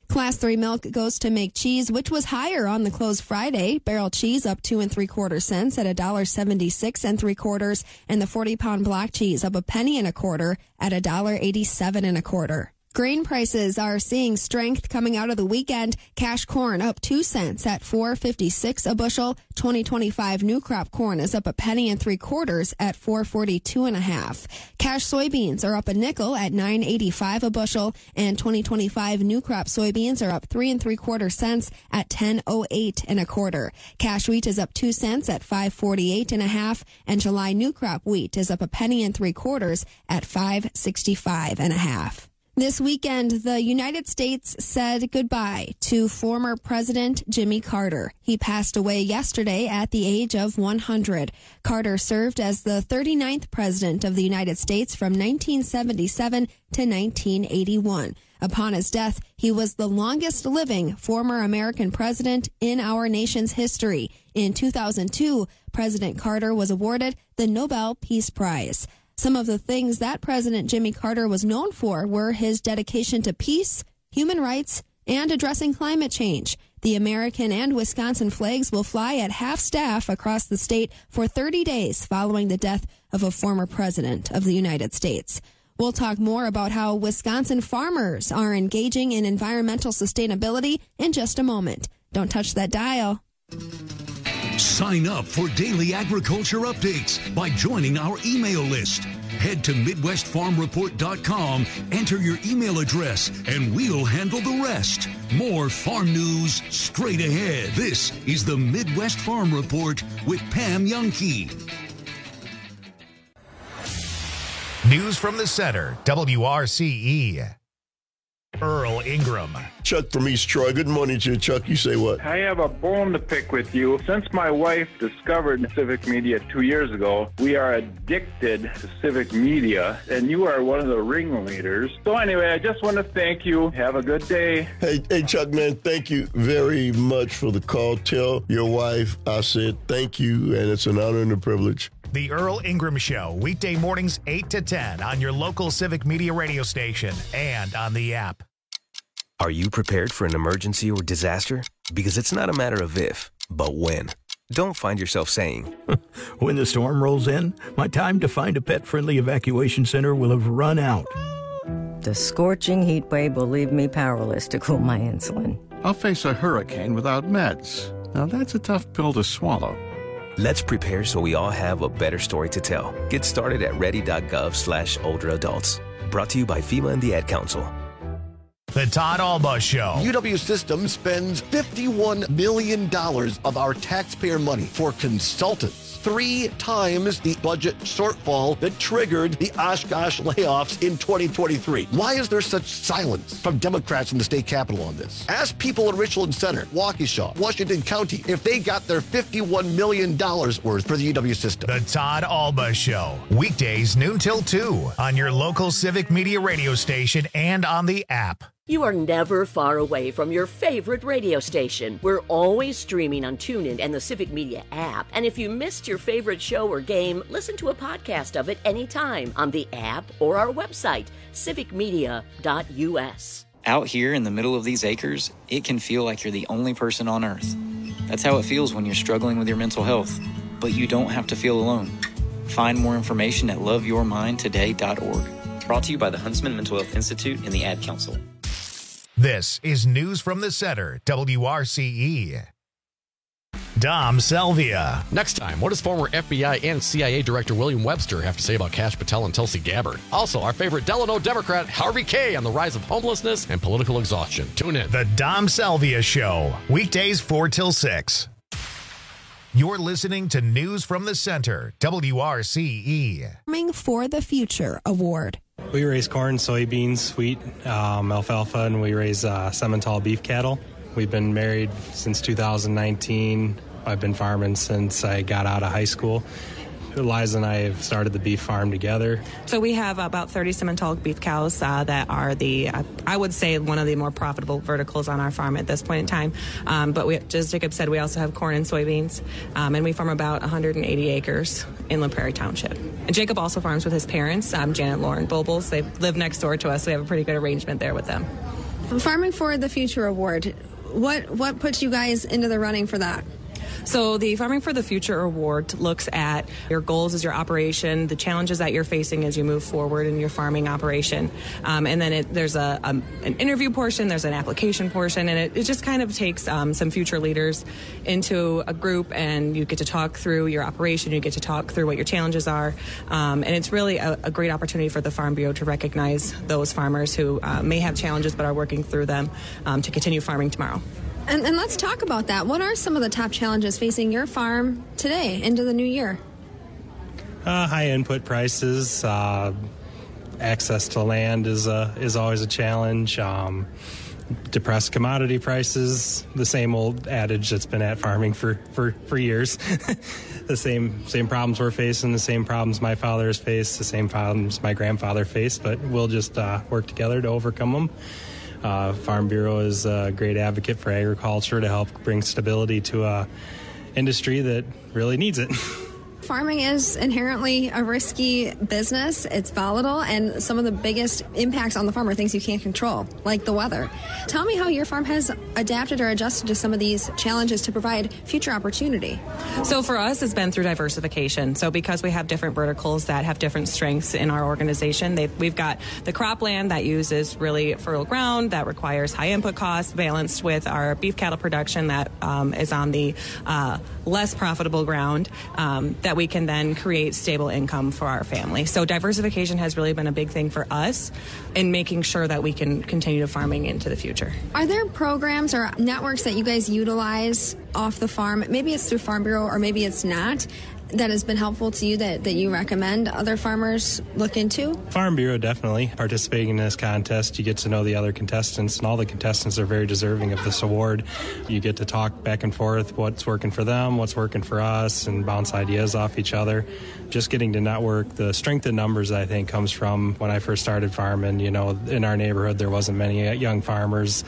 Class three milk goes to make cheese, which was higher on the close Friday. Barrel cheese up two and three quarter cents at a dollar seventy-six and three quarters, and the forty pound block cheese up a penny and a quarter at a dollar eighty-seven and a quarter. Grain prices are seeing strength coming out of the weekend. Cash corn up two cents at four fifty-six a bushel. twenty twenty-five new crop corn is up a penny and three quarters at four forty-two and a half. Cash soybeans are up a nickel at nine eighty-five a bushel, and twenty twenty-five new crop soybeans are up three and three quarter cents at ten oh eight and a quarter. Cash wheat is up two cents at five forty-eight and a half, and July new crop wheat is up a penny and three quarters at five sixty-five and a half. This weekend, the United States said goodbye to former President Jimmy Carter. He passed away yesterday at the age of one hundred. Carter served as the thirty-ninth President of the United States from nineteen seventy-seven to nineteen eighty-one. Upon his death, he was the longest living former American president in our nation's history. In two thousand two, President Carter was awarded the Nobel Peace Prize. Some of the things that President Jimmy Carter was known for were his dedication to peace, human rights, and addressing climate change. The American and Wisconsin flags will fly at half staff across the state for thirty days following the death of a former president of the United States. We'll talk more about how Wisconsin farmers are engaging in environmental sustainability in just a moment. Don't touch that dial. Sign up for daily agriculture updates by joining our email list. Head to Midwest Farm Report dot com, enter your email address, and we'll handle the rest. More farm news straight ahead. This is the Midwest Farm Report with Pam Youngkey. News from the center, W R C E. Earl Ingram. Chuck from East Troy. Good morning to you, Chuck. You say what? I have a bone to pick with you. Since my wife discovered civic media two years ago, we are addicted to civic media, and you are one of the ringleaders. So anyway, I just want to thank you. Have a good day. Hey, hey, Chuck, man, thank you very much for the call. Tell your wife I said thank you, and it's an honor and a privilege. The Earl Ingram Show, weekday mornings eight to ten on your local civic media radio station and on the app. Are you prepared for an emergency or disaster? Because it's not a matter of if, but when. Don't find yourself saying, when the storm rolls in, my time to find a pet-friendly evacuation center will have run out. The scorching heat wave will leave me powerless to cool my insulin. I'll face a hurricane without meds. Now that's a tough pill to swallow. Let's prepare so we all have a better story to tell. Get started at ready.gov slash older adults. Brought to you by FEMA and the Ad Council. The Todd Alba Show. U W Systems spends fifty-one million dollars of our taxpayer money for consultants. Three times the budget shortfall that triggered the Oshkosh layoffs in twenty twenty-three. Why is there such silence from Democrats in the state capitol on this? Ask people in Richland Center, Waukesha, Washington County, if they got their fifty-one million dollars worth for the U W system. The Todd Alba Show. Weekdays noon till two on your local civic media radio station and on the app. You are never far away from your favorite radio station. We're always streaming on TuneIn and the Civic Media app. And if you missed your favorite show or game, listen to a podcast of it anytime on the app or our website, civic media dot u s. Out here in the middle of these acres, it can feel like you're the only person on Earth. That's how it feels when you're struggling with your mental health. But you don't have to feel alone. Find more information at love your mind today dot org. Brought to you by the Huntsman Mental Health Institute and the Ad Council. This is News from the Center, W R C E. Dom Selvia. Next time, what does former F B I and C I A Director William Webster have to say about Kash Patel and Tulsi Gabbard? Also, our favorite Delano Democrat, Harvey Kaye, on the rise of homelessness and political exhaustion. Tune in. The Dom Selvia Show, weekdays four till six. You're listening to News from the Center, W R C E. Farming for the Future Award. We raise corn, soybeans, wheat, um, alfalfa, and we raise uh, Simmental beef cattle. We've been married since two thousand nineteen. I've been farming since I got out of high school. Liza and I have started the beef farm together. So we have about thirty Simmental beef cows uh, that are the, uh, I would say, one of the more profitable verticals on our farm at this point in time. Um, but we, as Jacob said, we also have corn and soybeans, um, and we farm about one hundred eighty acres in La Prairie Township. And Jacob also farms with his parents, um, Janet Lauren Bulbulls. They live next door to us, so we have a pretty good arrangement there with them. Farming for the Future Award, what what puts you guys into the running for that? So the Farming for the Future Award looks at your goals as your operation, the challenges that you're facing as you move forward in your farming operation. Um, and then it, there's a, a an interview portion, there's an application portion, and it, it just kind of takes um, some future leaders into a group, and you get to talk through your operation, you get to talk through what your challenges are. Um, and it's really a, a great opportunity for the Farm Bureau to recognize those farmers who uh, may have challenges but are working through them um, to continue farming tomorrow. And, and let's talk about that. What are some of the top challenges facing your farm today into the new year? Uh, high input prices, uh, access to land is a, is always a challenge. Um, depressed commodity prices, the same old adage that's been at farming for, for, for years. The same same problems we're facing, the same problems my father has faced, the same problems my grandfather faced, but we'll just uh, work together to overcome them. Uh, Farm Bureau is a great advocate for agriculture to help bring stability to a industry that really needs it. Farming is inherently a risky business. It's volatile, and some of the biggest impacts on the farm are things you can't control, like the weather. Tell me how your farm has adapted or adjusted to some of these challenges to provide future opportunity. So for us, it's been through diversification. So because we have different verticals that have different strengths in our organization, they've, we've got the cropland that uses really fertile ground that requires high input costs, balanced with our beef cattle production that um, is on the uh, less profitable ground um, that we can then create stable income for our family. So diversification has really been a big thing for us in making sure that we can continue farming into the future. Are there programs or networks that you guys utilize off the farm? Maybe it's through Farm Bureau or maybe it's not, that has been helpful to you that, that you recommend other farmers look into? Farm Bureau, definitely. Participating in this contest, you get to know the other contestants, and all the contestants are very deserving of this award. You get to talk back and forth what's working for them, what's working for us, and bounce ideas off each other. Just getting to network. The strength in numbers, I think, comes from when I first started farming. You know, in our neighborhood, there wasn't many young farmers.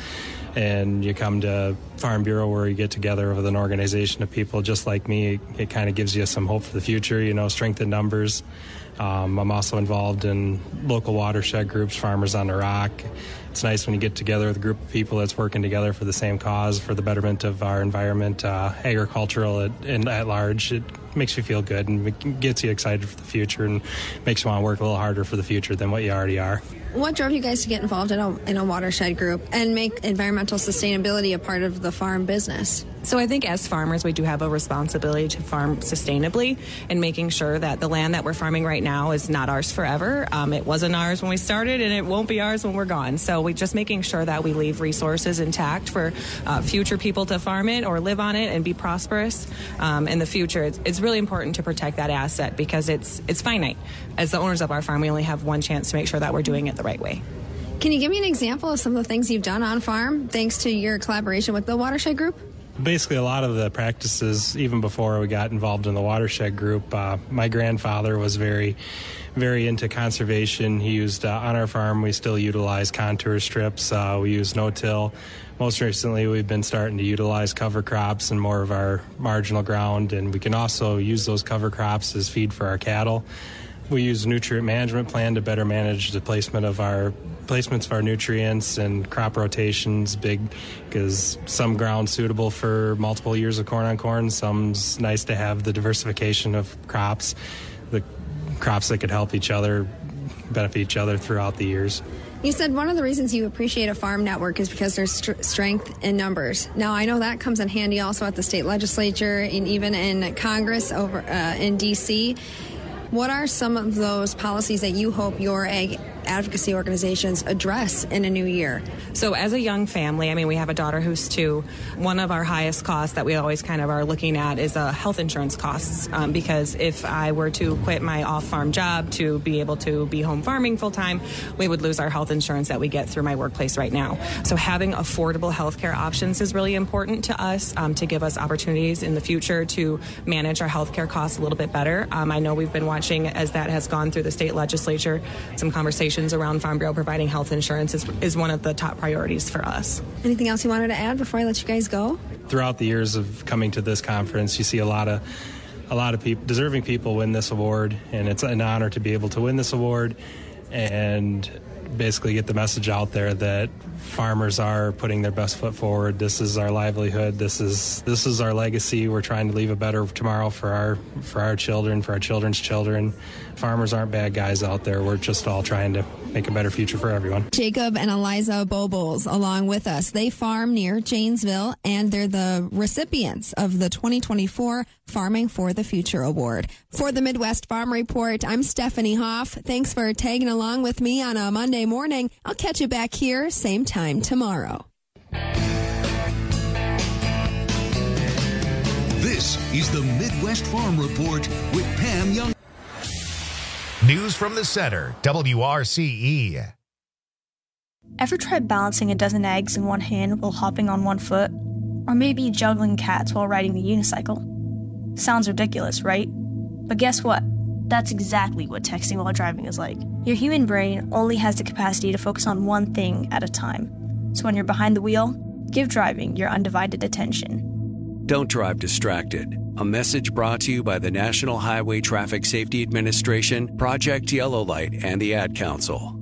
And you come to Farm Bureau where you get together with an organization of people just like me. It, it kind of gives you some hope for the future, you know, strength in numbers. Um, I'm also involved in local watershed groups, Farmers on the Rock. It's nice when you get together with a group of people that's working together for the same cause, for the betterment of our environment, uh, agricultural at, and at large. It makes you feel good and gets you excited for the future and makes you want to work a little harder for the future than what you already are. What drove you guys to get involved in a, in a watershed group and make environmental sustainability a part of the farm business? So I think as farmers, we do have a responsibility to farm sustainably and making sure that the land that we're farming right now is not ours forever. Um, it wasn't ours when we started, and it won't be ours when we're gone. So we just making sure that we leave resources intact for uh, future people to farm it or live on it and be prosperous um, in the future. It's, it's really important to protect that asset because it's it's finite. As the owners of our farm, we only have one chance to make sure that we're doing it the right way. Can you give me an example of some of the things you've done on farm thanks to your collaboration with the Watershed Group? Basically, a lot of the practices, even before we got involved in the Watershed Group, uh, my grandfather was very, very into conservation. He used, uh, on our farm, we still utilize contour strips. Uh, we use no-till. Most recently, we've been starting to utilize cover crops and more of our marginal ground, and we can also use those cover crops as feed for our cattle. We use a nutrient management plan to better manage the placement of our placements of our nutrients and crop rotations, big because some ground's suitable for multiple years of corn on corn. Some's nice to have the diversification of crops, the crops that could help each other, benefit each other throughout the years. You said one of the reasons you appreciate a farm network is because there's st- strength in numbers. Now, I know that comes in handy also at the state legislature and even in Congress over uh, in D C What are some of those policies that you hope your ag advocacy organizations address in a new year? So as a young family, I mean, we have a daughter who's two. One of our highest costs that we always kind of are looking at is uh, health insurance costs, um, because if I were to quit my off-farm job to be able to be home farming full-time, we would lose our health insurance that we get through my workplace right now. So having affordable health care options is really important to us um, to give us opportunities in the future to manage our health care costs a little bit better. Um, I know we've been watching as that has gone through the state legislature, some conversations around Farm Bureau providing health insurance is, is one of the top priorities for us. Anything else you wanted to add before I let you guys go? Throughout the years of coming to this conference, you see a lot of a lot of people, deserving people win this award, and it's an honor to be able to win this award. And basically get the message out there that farmers are putting their best foot forward. This is our livelihood. This is this is our legacy. We're trying to leave a better tomorrow for our for our children, for our children's children. Farmers aren't bad guys out there. We're just all trying to make a better future for everyone. Jacob and Eliza Bobles along with us. They farm near Janesville, and they're the recipients of the twenty twenty-four Farming for the Future Award. For the Midwest Farm Report, I'm Stephanie Hoff. Thanks for tagging along with me on a Monday morning. I'll catch you back here, same time tomorrow. This is the Midwest Farm Report with Pam Young. News from the center, W R C E. Ever tried balancing a dozen eggs in one hand while hopping on one foot? Or maybe juggling cats while riding the unicycle? Sounds ridiculous, right? But guess what? That's exactly what texting while driving is like. Your human brain only has the capacity to focus on one thing at a time. So when you're behind the wheel, give driving your undivided attention. Don't drive distracted. A message brought to you by the National Highway Traffic Safety Administration, Project Yellow Light, and the Ad Council.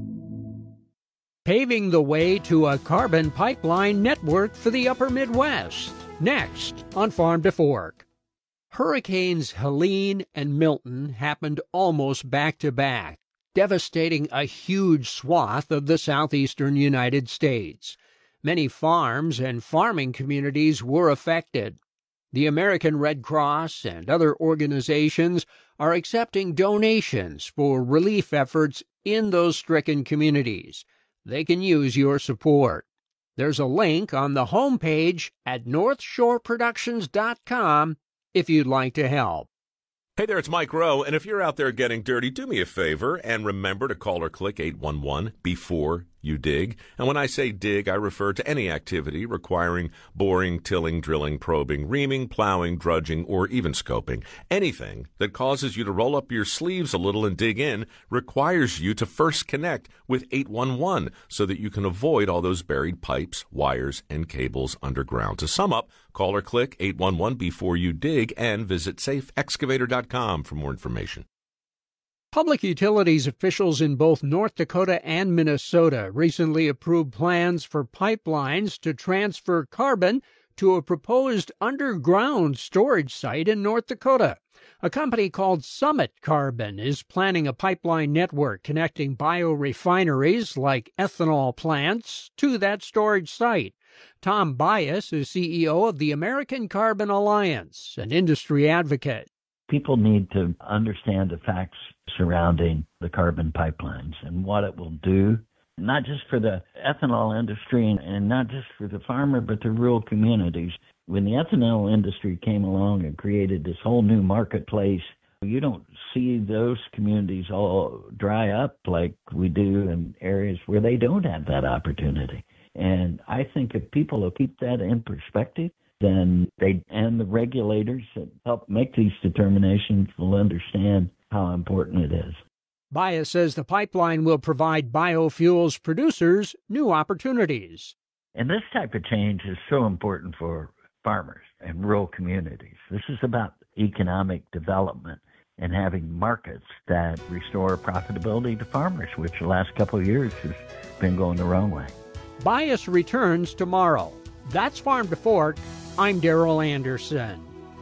Paving the way to a carbon pipeline network for the upper Midwest. Next on Farm to Fork. Hurricanes Helene and Milton happened almost back-to-back, devastating a huge swath of the southeastern United States. Many farms and farming communities were affected. The American Red Cross and other organizations are accepting donations for relief efforts in those stricken communities. They can use your support. There's a link on the homepage at north shore productions dot com if you'd like to help. Hey there, it's Mike Rowe, and if you're out there getting dirty, do me a favor and remember to call or click eight one one before you dig. And when I say dig, I refer to any activity requiring boring, tilling, drilling, probing, reaming, plowing, drudging, or even scoping. Anything that causes you to roll up your sleeves a little and dig in requires you to first connect with eight one one so that you can avoid all those buried pipes, wires, and cables underground. To sum up, call or click eight one one before you dig and visit safe excavator dot com for more information. Public utilities officials in both North Dakota and Minnesota recently approved plans for pipelines to transfer carbon to a proposed underground storage site in North Dakota. A company called Summit Carbon is planning a pipeline network connecting biorefineries like ethanol plants to that storage site. Tom Bias is C E O of the American Carbon Alliance, an industry advocate. People need to understand the facts surrounding the carbon pipelines and what it will do, not just for the ethanol industry and not just for the farmer, but the rural communities. When the ethanol industry came along and created this whole new marketplace, you don't see those communities all dry up like we do in areas where they don't have that opportunity. And I think if people will keep that in perspective, then they and the regulators that help make these determinations will understand how important it is. Bias says the pipeline will provide biofuels producers new opportunities. And this type of change is so important for farmers and rural communities. This is about economic development and having markets that restore profitability to farmers, which the last couple of years has been going the wrong way. Bias returns tomorrow. That's Farm to Fork. I'm Daryl Anderson.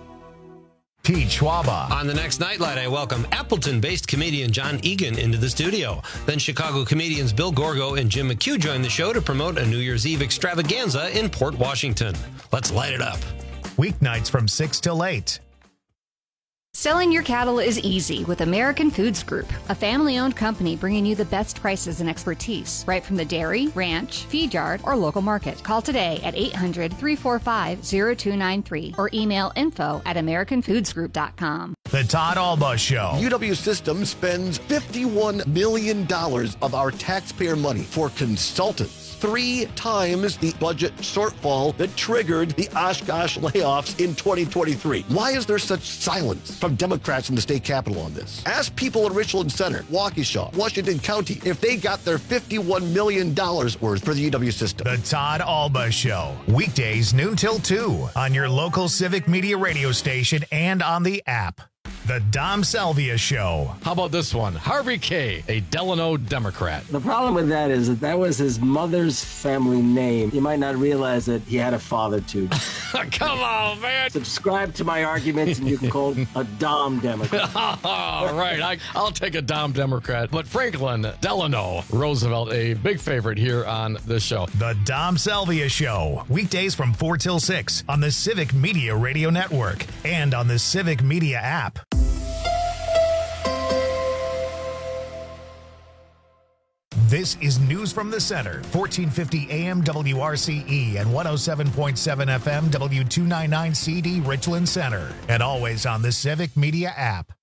Pete Schwaba. On the next Nightlight, I welcome Appleton-based comedian John Egan into the studio. Then Chicago comedians Bill Gorgo and Jim McHugh join the show to promote a New Year's Eve extravaganza in Port Washington. Let's light it up. Weeknights from six till eight. Selling your cattle is easy with American Foods Group, a family-owned company bringing you the best prices and expertise, right from the dairy, ranch, feed yard, or local market. Call today at eight hundred, three four five, zero two nine three or email info at american foods group dot com. The Todd Alba Show. U W Systems spends fifty-one million dollars of our taxpayer money for consultants. Three times the budget shortfall that triggered the Oshkosh layoffs in twenty twenty-three. Why is there such silence from Democrats in the state capitol on this? Ask people in Richland Center, Waukesha, Washington County if they got their fifty-one million dollars worth for the U W system. The Todd Alba Show. Weekdays noon till two on your local Civic Media radio station and on the app. The Dom Salvia Show. How about this one? Harvey Kaye, a Delano Democrat. The problem with that is that that was his mother's family name. You might not realize that he had a father, too. Come on, man. Subscribe to my arguments and you can call a Dom Democrat. All right, I, I'll take a Dom Democrat. But Franklin Delano Roosevelt, a big favorite here on this show. The Dom Salvia Show. Weekdays from four till six on the Civic Media Radio Network and on the Civic Media app. This is News from the Center, fourteen fifty A M W R C E and one oh seven point seven F M W two ninety-nine C D Richland Center, and always on the Civic Media app.